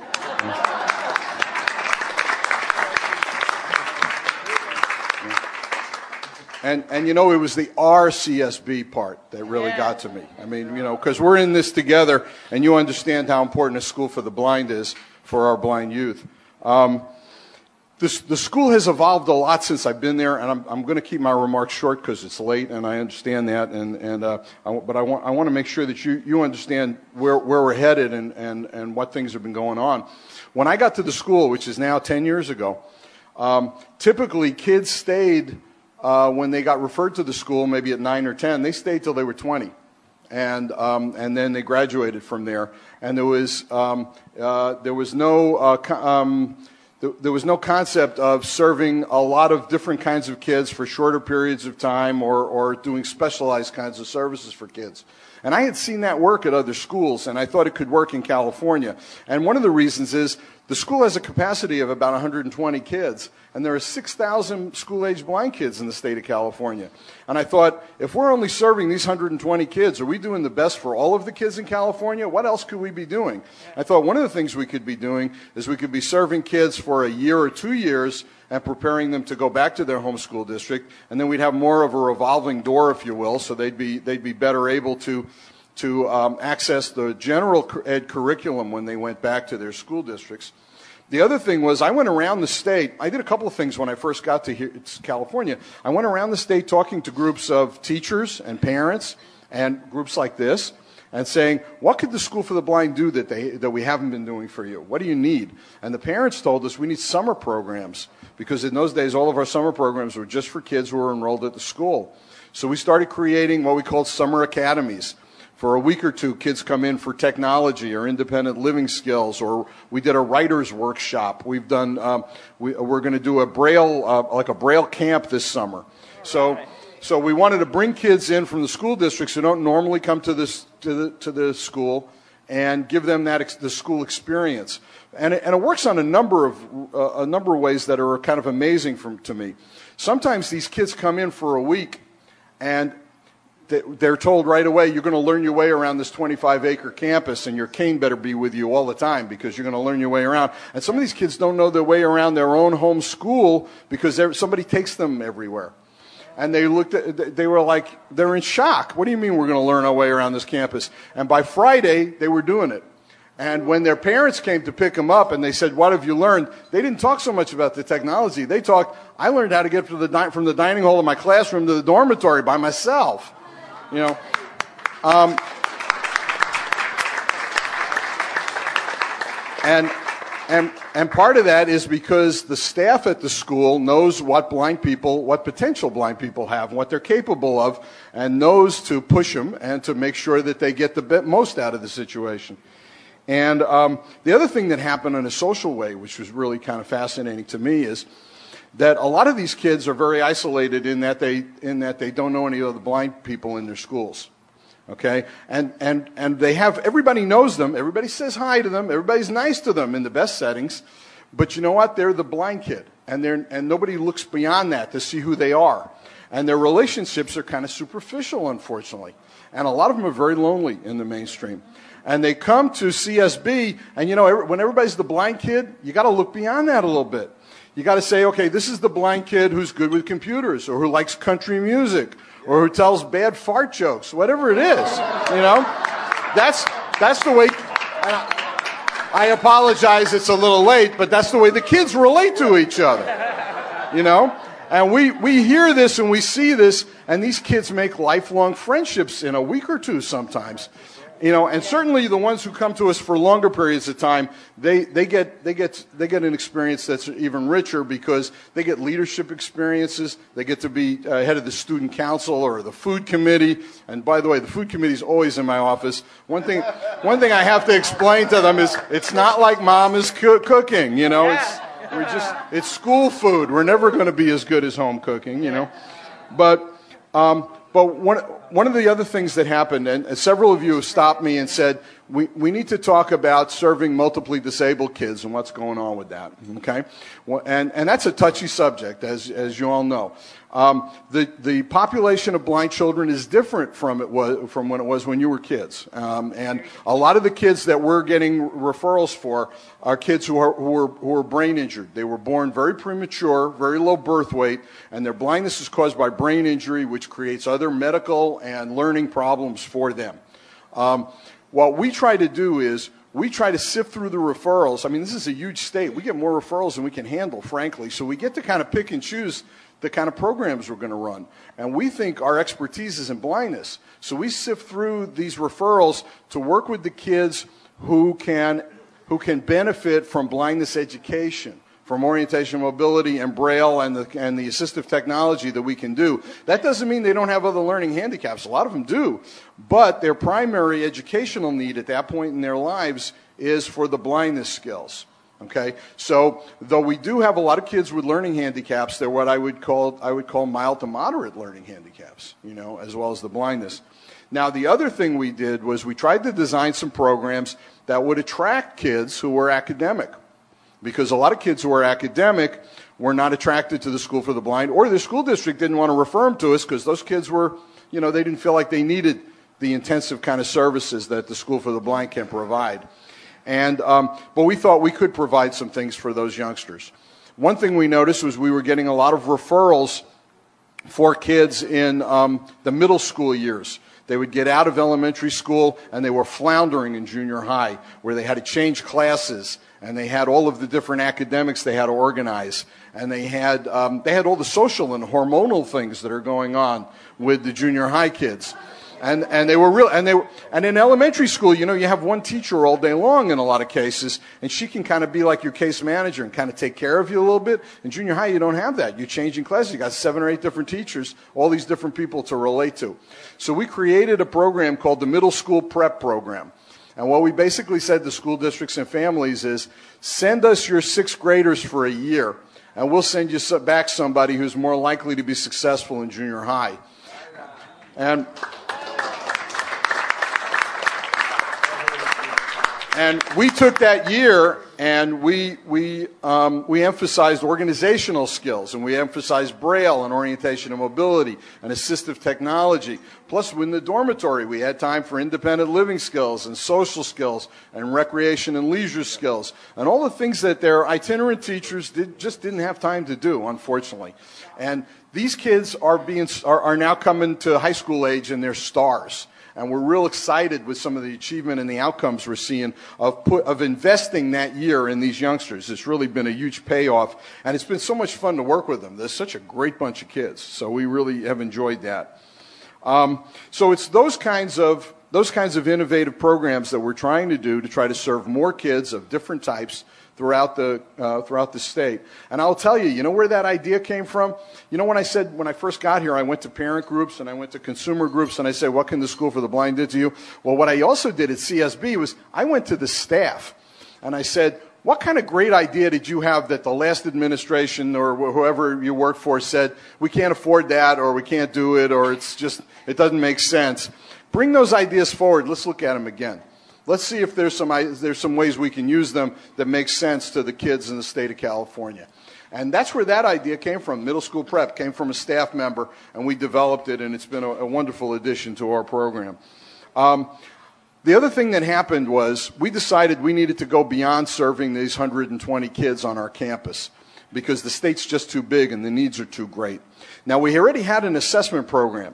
And it was the RCSB part that really got to me. I mean, because we're in this together, and you understand how important a school for the blind is for our blind youth. The school has evolved a lot since I've been there, and I'm going to keep my remarks short because it's late, and I understand that. But I want to make sure that you understand where we're headed and what things have been going on. When I got to the school, which is now 10 years ago, typically kids stayed when they got referred to the school, maybe at 9 or 10. They stayed till they were 20, and then they graduated from there. And there was no concept of serving a lot of different kinds of kids for shorter periods of time or doing specialized kinds of services for kids. And I had seen that work at other schools, and I thought it could work in California. And one of the reasons is the school has a capacity of about 120 kids, and there are 6,000 school-age blind kids in the state of California. And I thought, if we're only serving these 120 kids, are we doing the best for all of the kids in California? What else could we be doing? I thought one of the things we could be doing is we could be serving kids for a year or 2 years and preparing them to go back to their home school district, and then we'd have more of a revolving door, if you will, so they'd be better able to access the general ed curriculum when they went back to their school districts. The other thing was I went around the state. I did a couple of things when I first got to California. I went around the state talking to groups of teachers and parents and groups like this and saying, what could the School for the Blind do that we haven't been doing for you? What do you need? And the parents told us we need summer programs, because in those days all of our summer programs were just for kids who were enrolled at the school. So we started creating what we called summer academies. For a week or two, kids come in for technology or independent living skills, or we did a writer's workshop. We've done, we're going to do a Braille, like a Braille camp this summer. So we wanted to bring kids in from the school districts who don't normally come to the school and give them the school experience. And it works on a number of ways that are kind of amazing to me. Sometimes these kids come in for a week and they're told right away, you're going to learn your way around this 25-acre campus, and your cane better be with you all the time because you're going to learn your way around. And some of these kids don't know their way around their own home school because somebody takes them everywhere. And they were like, they're in shock. What do you mean we're going to learn our way around this campus? And by Friday, they were doing it. And when their parents came to pick them up and they said, what have you learned? They didn't talk so much about the technology. They talked, I learned how to get from the dining hall of my classroom to the dormitory by myself. You know, and part of that is because the staff at the school knows what potential blind people have, and what they're capable of, and knows to push them and to make sure that they get the most out of the situation. And the other thing that happened in a social way, which was really kind of fascinating to me, is that a lot of these kids are very isolated in that they don't know any other blind people in their schools. Okay? And they have, everybody knows them, everybody says hi to them, everybody's nice to them in the best settings, but you know what? They're the blind kid, and nobody looks beyond that to see who they are. And their relationships are kind of superficial, unfortunately. And a lot of them are very lonely in the mainstream. And they come to CSB, and you know, when everybody's the blind kid, you got to look beyond that a little bit. You got to say, okay, this is the blind kid who's good with computers, or who likes country music, or who tells bad fart jokes, whatever it is. You know, that's the way. I apologize, it's a little late, but that's the way the kids relate to each other. You know, and we hear this and we see this, and these kids make lifelong friendships in a week or two sometimes. You know, and certainly the ones who come to us for longer periods of time, they get an experience that's even richer because they get leadership experiences. They get to be head of the student council or the food committee. And by the way, the food committee is always in my office. One thing I have to explain to them is it's not like mom is cooking. You know, it's school food. We're never going to be as good as home cooking. You know, but one of the other things that happened, and several of you have stopped me and said, we need to talk about serving multiply disabled kids and what's going on with that, okay? And that's a touchy subject, as you all know. The population of blind children is different from when it was when you were kids. And a lot of the kids that we're getting referrals for are kids who are brain injured. They were born very premature, very low birth weight, and their blindness is caused by brain injury, which creates other medical and learning problems for them. What we try to do is we try to sift through the referrals. I mean, this is a huge state. We get more referrals than we can handle, frankly. So we get to kind of pick and choose the kind of programs we're going to run. And we think our expertise is in blindness. So we sift through these referrals to work with the kids who can benefit from blindness education, from orientation mobility and Braille and the assistive technology that we can do. That doesn't mean they don't have other learning handicaps. A lot of them do. But their primary educational need at that point in their lives is for the blindness skills. Okay? So, though we do have a lot of kids with learning handicaps, they're what I would call mild to moderate learning handicaps, you know, as well as the blindness. Now, the other thing we did was we tried to design some programs that would attract kids who were academic. Because a lot of kids who are academic were not attracted to the School for the Blind, or the school district didn't want to refer them to us because those kids were, you know, they didn't feel like they needed the intensive kind of services that the School for the Blind can provide. And but we thought we could provide some things for those youngsters. One thing we noticed was we were getting a lot of referrals for kids in the middle school years. They would get out of elementary school and they were floundering in junior high, where they had to change classes. And they had all of the different academics they had to organize. And they had all the social and hormonal things that are going on with the junior high kids. And they were real, and in elementary school, you have one teacher all day long in a lot of cases, and she can kind of be like your case manager and kind of take care of you a little bit. In junior high, you don't have that. You're changing classes. You got 7 or 8 different teachers, all these different people to relate to. So we created a program called the Middle School Prep Program. And what we basically said to school districts and families is, send us your 6th graders for a year, and we'll send you back somebody who's more likely to be successful in junior high. And we took that year and we emphasized organizational skills, and we emphasized Braille and orientation and mobility and assistive technology. Plus, in the dormitory, we had time for independent living skills and social skills and recreation and leisure skills and all the things that their itinerant teachers just didn't have time to do, unfortunately. And these kids are now coming to high school age and they're stars. And we're real excited with some of the achievement and the outcomes we're seeing of investing that year in these youngsters. It's really been a huge payoff, and it's been so much fun to work with them. There's such a great bunch of kids, so we really have enjoyed that. So it's those kinds of innovative programs that we're trying to do to try to serve more kids of different types throughout the state. And I'll tell you, where that idea came from? When I first got here, I went to parent groups and I went to consumer groups and I said, what can the School for the Blind do to you? Well, what I also did at CSB was I went to the staff and I said, what kind of great idea did you have that the last administration or whoever you worked for said, we can't afford that, or we can't do it, or it doesn't make sense? Bring those ideas forward. Let's look at them again. Let's see if there's some ways we can use them that make sense to the kids in the state of California. And that's where that idea came from. Middle School Prep came from a staff member, and we developed it, and it's been a wonderful addition to our program. The other thing that happened was we decided we needed to go beyond serving these 120 kids on our campus because the state's just too big and the needs are too great. Now, we already had an assessment program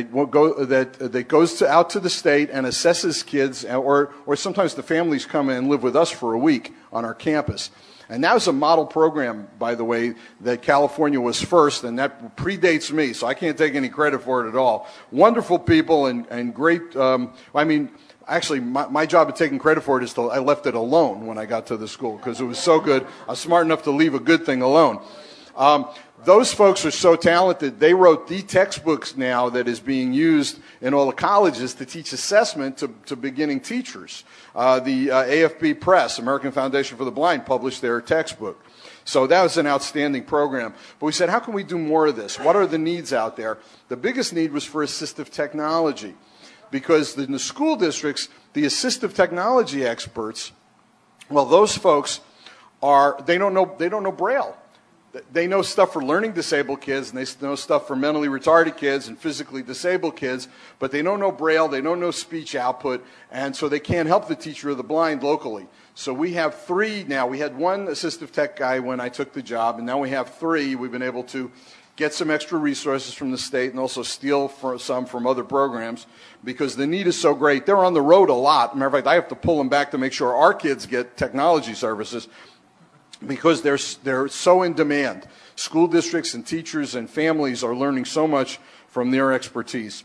that goes out to the state and assesses kids, or sometimes the families come in and live with us for a week on our campus. And that was a model program, by the way, that California was first, and that predates me, so I can't take any credit for it at all. Wonderful people and great, actually, my job of taking credit for it is I left it alone when I got to the school because it was so good. I was smart enough to leave a good thing alone. Those folks are so talented, they wrote the textbooks now that is being used in all the colleges to teach assessment to beginning teachers. The AFB Press, American Foundation for the Blind, published their textbook. So that was an outstanding program. But we said, how can we do more of this? What are the needs out there? The biggest need was for assistive technology. Because in the school districts, the assistive technology experts, well, those folks they don't know Braille. They know stuff for learning disabled kids, and they know stuff for mentally retarded kids and physically disabled kids, but they don't know Braille, they don't know speech output, and so they can't help the teacher of the blind locally. So we have 3 now. We had 1 assistive tech guy when I took the job, and now we have 3. We've been able to get some extra resources from the state and also steal some from other programs because the need is so great. They're on the road a lot. Matter of fact, I have to pull them back to make sure our kids get technology services because they're so in demand. School districts and teachers and families are learning so much from their expertise.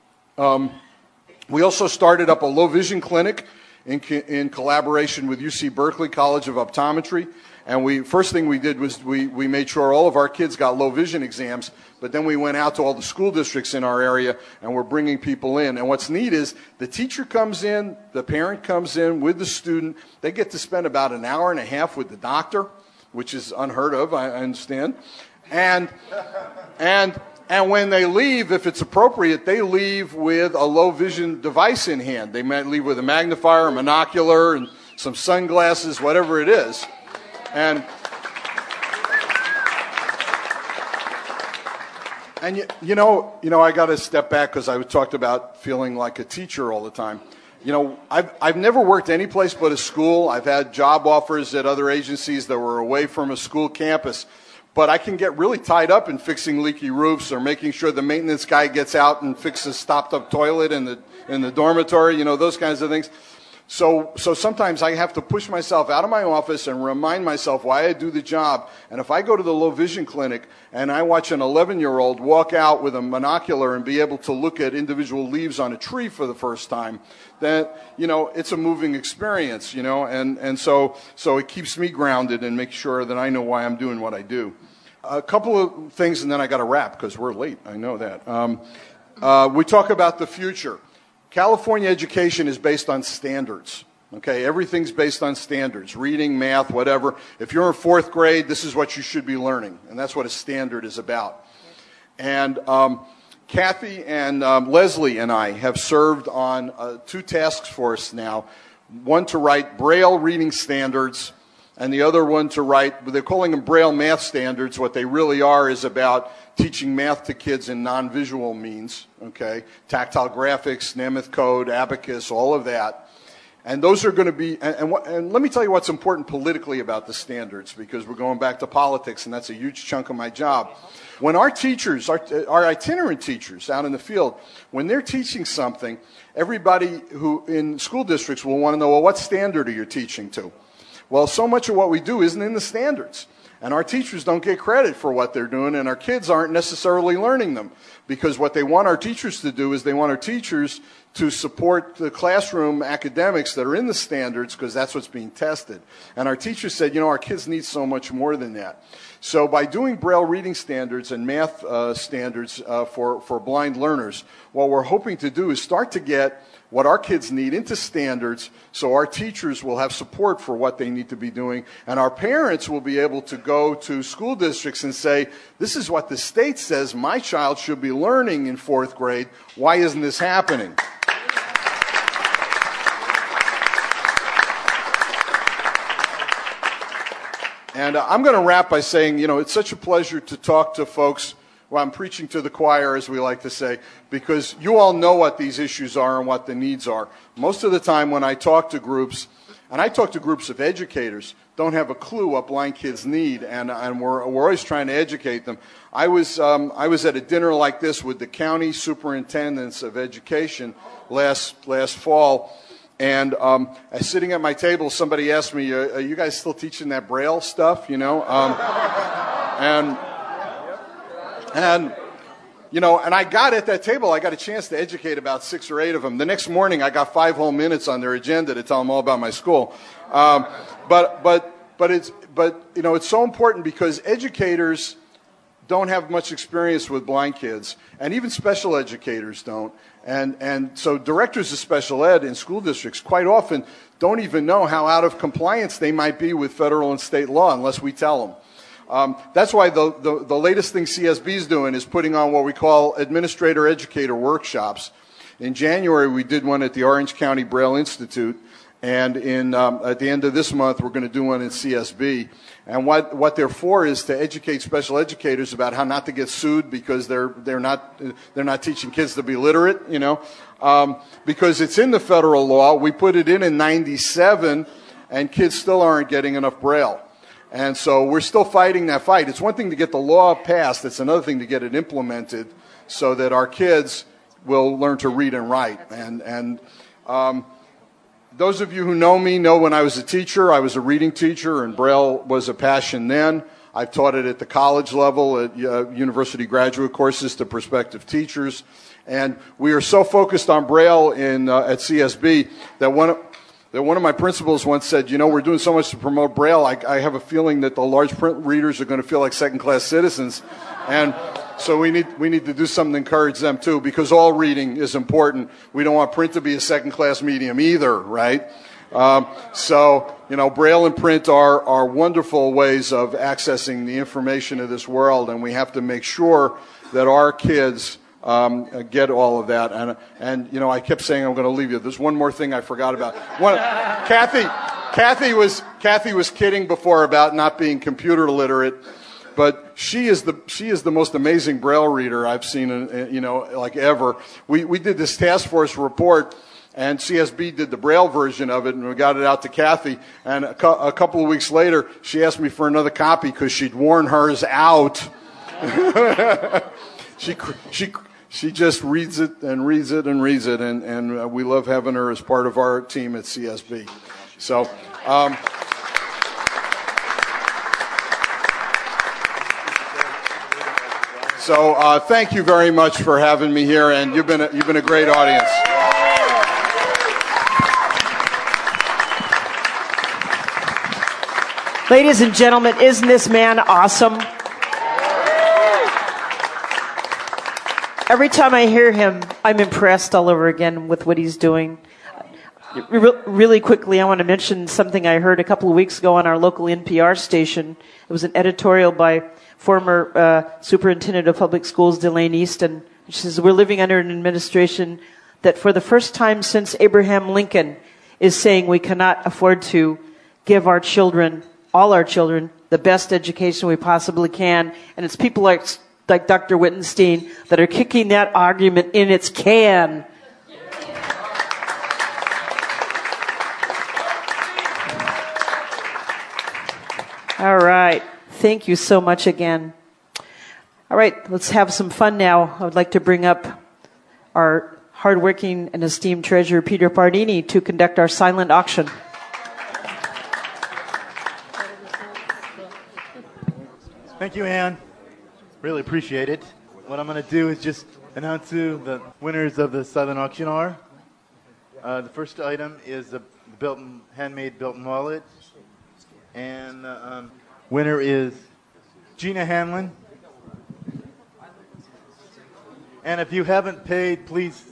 We also started up a low vision clinic in collaboration with UC Berkeley College of Optometry. And first thing we did was we made sure all of our kids got low vision exams, but then we went out to all the school districts in our area and we're bringing people in. And what's neat is the teacher comes in, the parent comes in with the student. They get to spend about an hour and a half with the doctor, which is unheard of, I understand. And when they leave, if it's appropriate, they leave with a low vision device in hand. They might leave with a magnifier, a monocular, and some sunglasses, whatever it is. And I got to step back because I talked about feeling like a teacher all the time. I've never worked any place but a school. I've had job offers at other agencies that were away from a school campus. But I can get really tied up in fixing leaky roofs or making sure the maintenance guy gets out and fixes stopped up toilet in the dormitory, those kinds of things. So sometimes I have to push myself out of my office and remind myself why I do the job. And if I go to the low vision clinic and I watch an 11-year-old walk out with a monocular and be able to look at individual leaves on a tree for the first time, then, it's a moving experience, and so it keeps me grounded and makes sure that I know why I'm doing what I do. A couple of things, and then I got to wrap because we're late. I know that. We talk about the future. California education is based on standards. Okay, everything's based on standards, reading, math, whatever. If you're in 4th grade, this is what you should be learning, and that's what a standard is about. And Kathy and Leslie and I have served on 2 task forces now, one to write Braille reading standards, and the other one to write, they're calling them Braille math standards. What they really are is about teaching math to kids in non-visual means, okay? Tactile graphics, Nemeth code, abacus, all of that. And those are going to be, and let me tell you what's important politically about the standards, because we're going back to politics, and that's a huge chunk of my job. When our teachers, our itinerant teachers out in the field, when they're teaching something, everybody who in school districts will want to know, well, what standard are you teaching to? Well, so much of what we do isn't in the standards. And our teachers don't get credit for what they're doing, and our kids aren't necessarily learning them. Because what they want our teachers to do is they want our teachers to support the classroom academics that are in the standards, because that's what's being tested. And our teachers said, our kids need so much more than that. So by doing Braille reading standards and math standards for blind learners, what we're hoping to do is start to get what our kids need into standards, so our teachers will have support for what they need to be doing, and our parents will be able to go to school districts and say, this is what the state says my child should be learning in 4th grade. Why isn't this happening? And I'm going to wrap by saying, it's such a pleasure to talk to folks. Well, I'm preaching to the choir, as we like to say, because you all know what these issues are and what the needs are. Most of the time when I talk to groups, and I talk to groups of educators, don't have a clue what blind kids need, and we're always trying to educate them. I was at a dinner like this with the county superintendents of education last fall, and sitting at my table, somebody asked me, are you guys still teaching that Braille stuff, And I got at that table, I got a chance to educate about 6 or 8 of them. The next morning, I got 5 whole minutes on their agenda to tell them all about my school. But it's so important because educators don't have much experience with blind kids, and even special educators don't. And so directors of special ed in school districts quite often don't even know how out of compliance they might be with federal and state law unless we tell them. That's why the latest thing CSB is doing is putting on what we call administrator-educator workshops. In January, we did one at the Orange County Braille Institute, and at the end of this month, we're going to do one in CSB. And what they're for is to educate special educators about how not to get sued because they're not teaching kids to be literate, because it's in the federal law. We put it in 97, and kids still aren't getting enough Braille. And so we're still fighting that fight. It's one thing to get the law passed. It's another thing to get it implemented so that our kids will learn to read and write. And those of you who know me know when I was a teacher, I was a reading teacher, and Braille was a passion then. I've taught it at the college level, at university graduate courses to prospective teachers. And we are so focused on Braille at CSB that one of my principals once said, we're doing so much to promote Braille, I have a feeling that the large print readers are going to feel like second-class citizens. And so we need to do something to encourage them, too, because all reading is important. We don't want print to be a second-class medium either, right? So Braille and print are wonderful ways of accessing the information of this world, and we have to make sure that our kids get all of that. And I kept saying I'm going to leave you. There's one more thing I forgot about. Kathy was kidding before about not being computer literate, but she is the most amazing Braille reader I've seen, like ever. We did this task force report, and CSB did the Braille version of it, and we got it out to Kathy. And a couple of weeks later, she asked me for another copy because she'd worn hers out. She just reads it and reads it and reads it, and we love having her as part of our team at CSB. So, thank you very much for having me here, and you've been a great audience. Ladies and gentlemen, isn't this man awesome? Every time I hear him, I'm impressed all over again with what he's doing. Really quickly, I want to mention something I heard a couple of weeks ago on our local NPR station. It was an editorial by former Superintendent of Public Schools, Delane Easton. She says, we're living under an administration that for the first time since Abraham Lincoln is saying we cannot afford to give our children, all our children, the best education we possibly can. And it's people like Dr. Wittenstein that are kicking that argument in its can. All right. Thank you so much again. All right, let's have some fun now. I would like to bring up our hardworking and esteemed treasurer, Peter Pardini, to conduct our silent auction. Thank you, Ann. Really appreciate it. What I'm going to do is just announce who the winners of the silent auction are. The first item is the handmade Belton wallet. And the winner is Gina Hanlon. And if you haven't paid, please.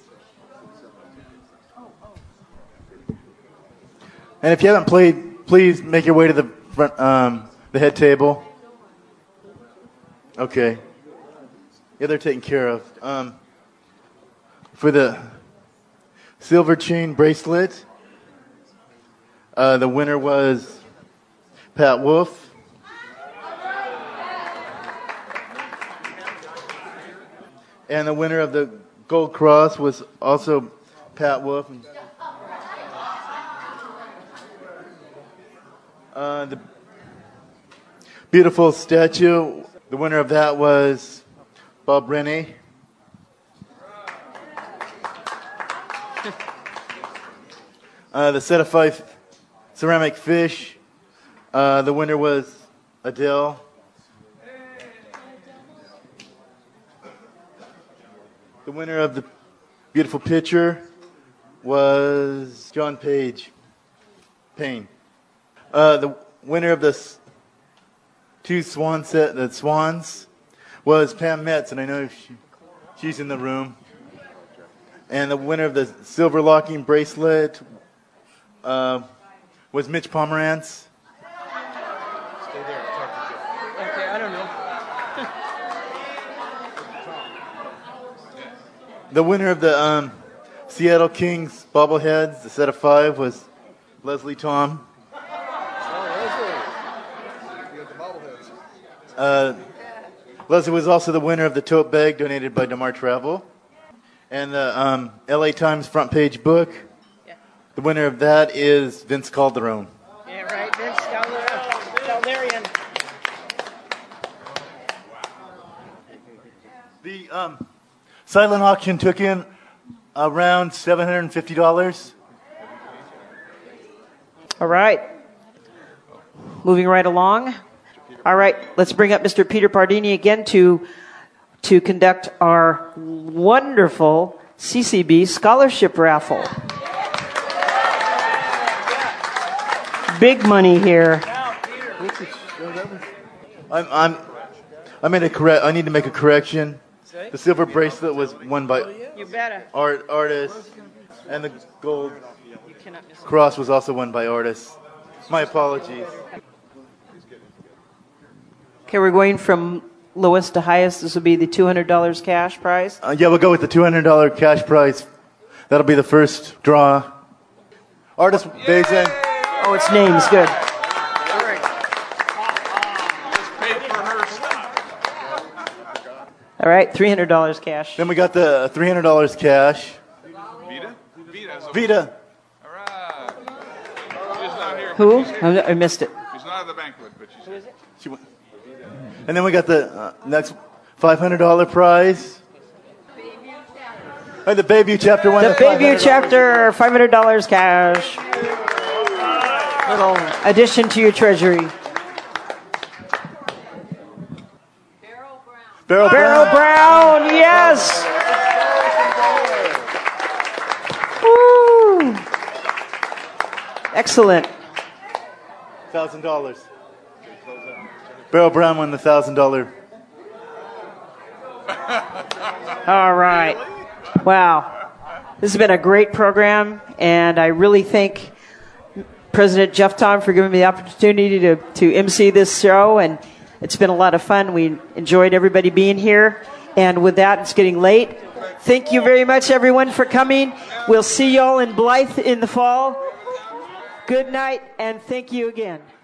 And if you haven't played, please make your way to the front, the head table. Okay. Yeah, they're taken care of. For the silver chain bracelet, the winner was Pat Wolf. And the winner of the gold cross was also Pat Wolf. The beautiful statue, the winner of that was Bob Rennie. The set of 5 ceramic fish, the winner was Adele. The winner of the beautiful picture was John Payne. The winner of the 2 swan set, the swans, was Pam Metz, and I know she's in the room. And the winner of the silver locking bracelet was Mitch Pomerantz. Stay there. Okay, I don't know. The winner of the Seattle Kings bobbleheads, the set of 5, was Leslie Tom. Leslie was also the winner of the tote bag donated by DeMar Travel. And the LA Times front page book. Yeah. The winner of that is Vince Calderon. Yeah, right. Vince Calderian. The silent auction took in around $750. All right. Moving right along. All right, let's bring up Mr. Peter Pardini again to conduct our wonderful CCB scholarship raffle. Big money here. I need to make a correction. The silver bracelet was won by Artis, and the gold cross was also won by Artis. My apologies. Okay, we're going from lowest to highest. This will be the $200 cash prize. Yeah, we'll go with the $200 cash prize. That'll be the first draw. Artis Bazin. Oh, it's names. Good. All right, $300 cash. Then we got the $300 cash. Vita. All right. She's not here. Who? I missed it. She's not at the banquet, but she's here. She went. And then we got the next $500 prize. And the Bayview chapter won the Bayview chapter, $500 cash. Little addition to your treasury. Beryl Brown, yes. Woo. Excellent. $1,000. Beryl Brown won the $1,000. All right. Wow. This has been a great program, and I really thank President Jeff Tom for giving me the opportunity to MC this show, and it's been a lot of fun. We enjoyed everybody being here, and with that, it's getting late. Thank you very much, everyone, for coming. We'll see y'all in Blythe in the fall. Good night, and thank you again.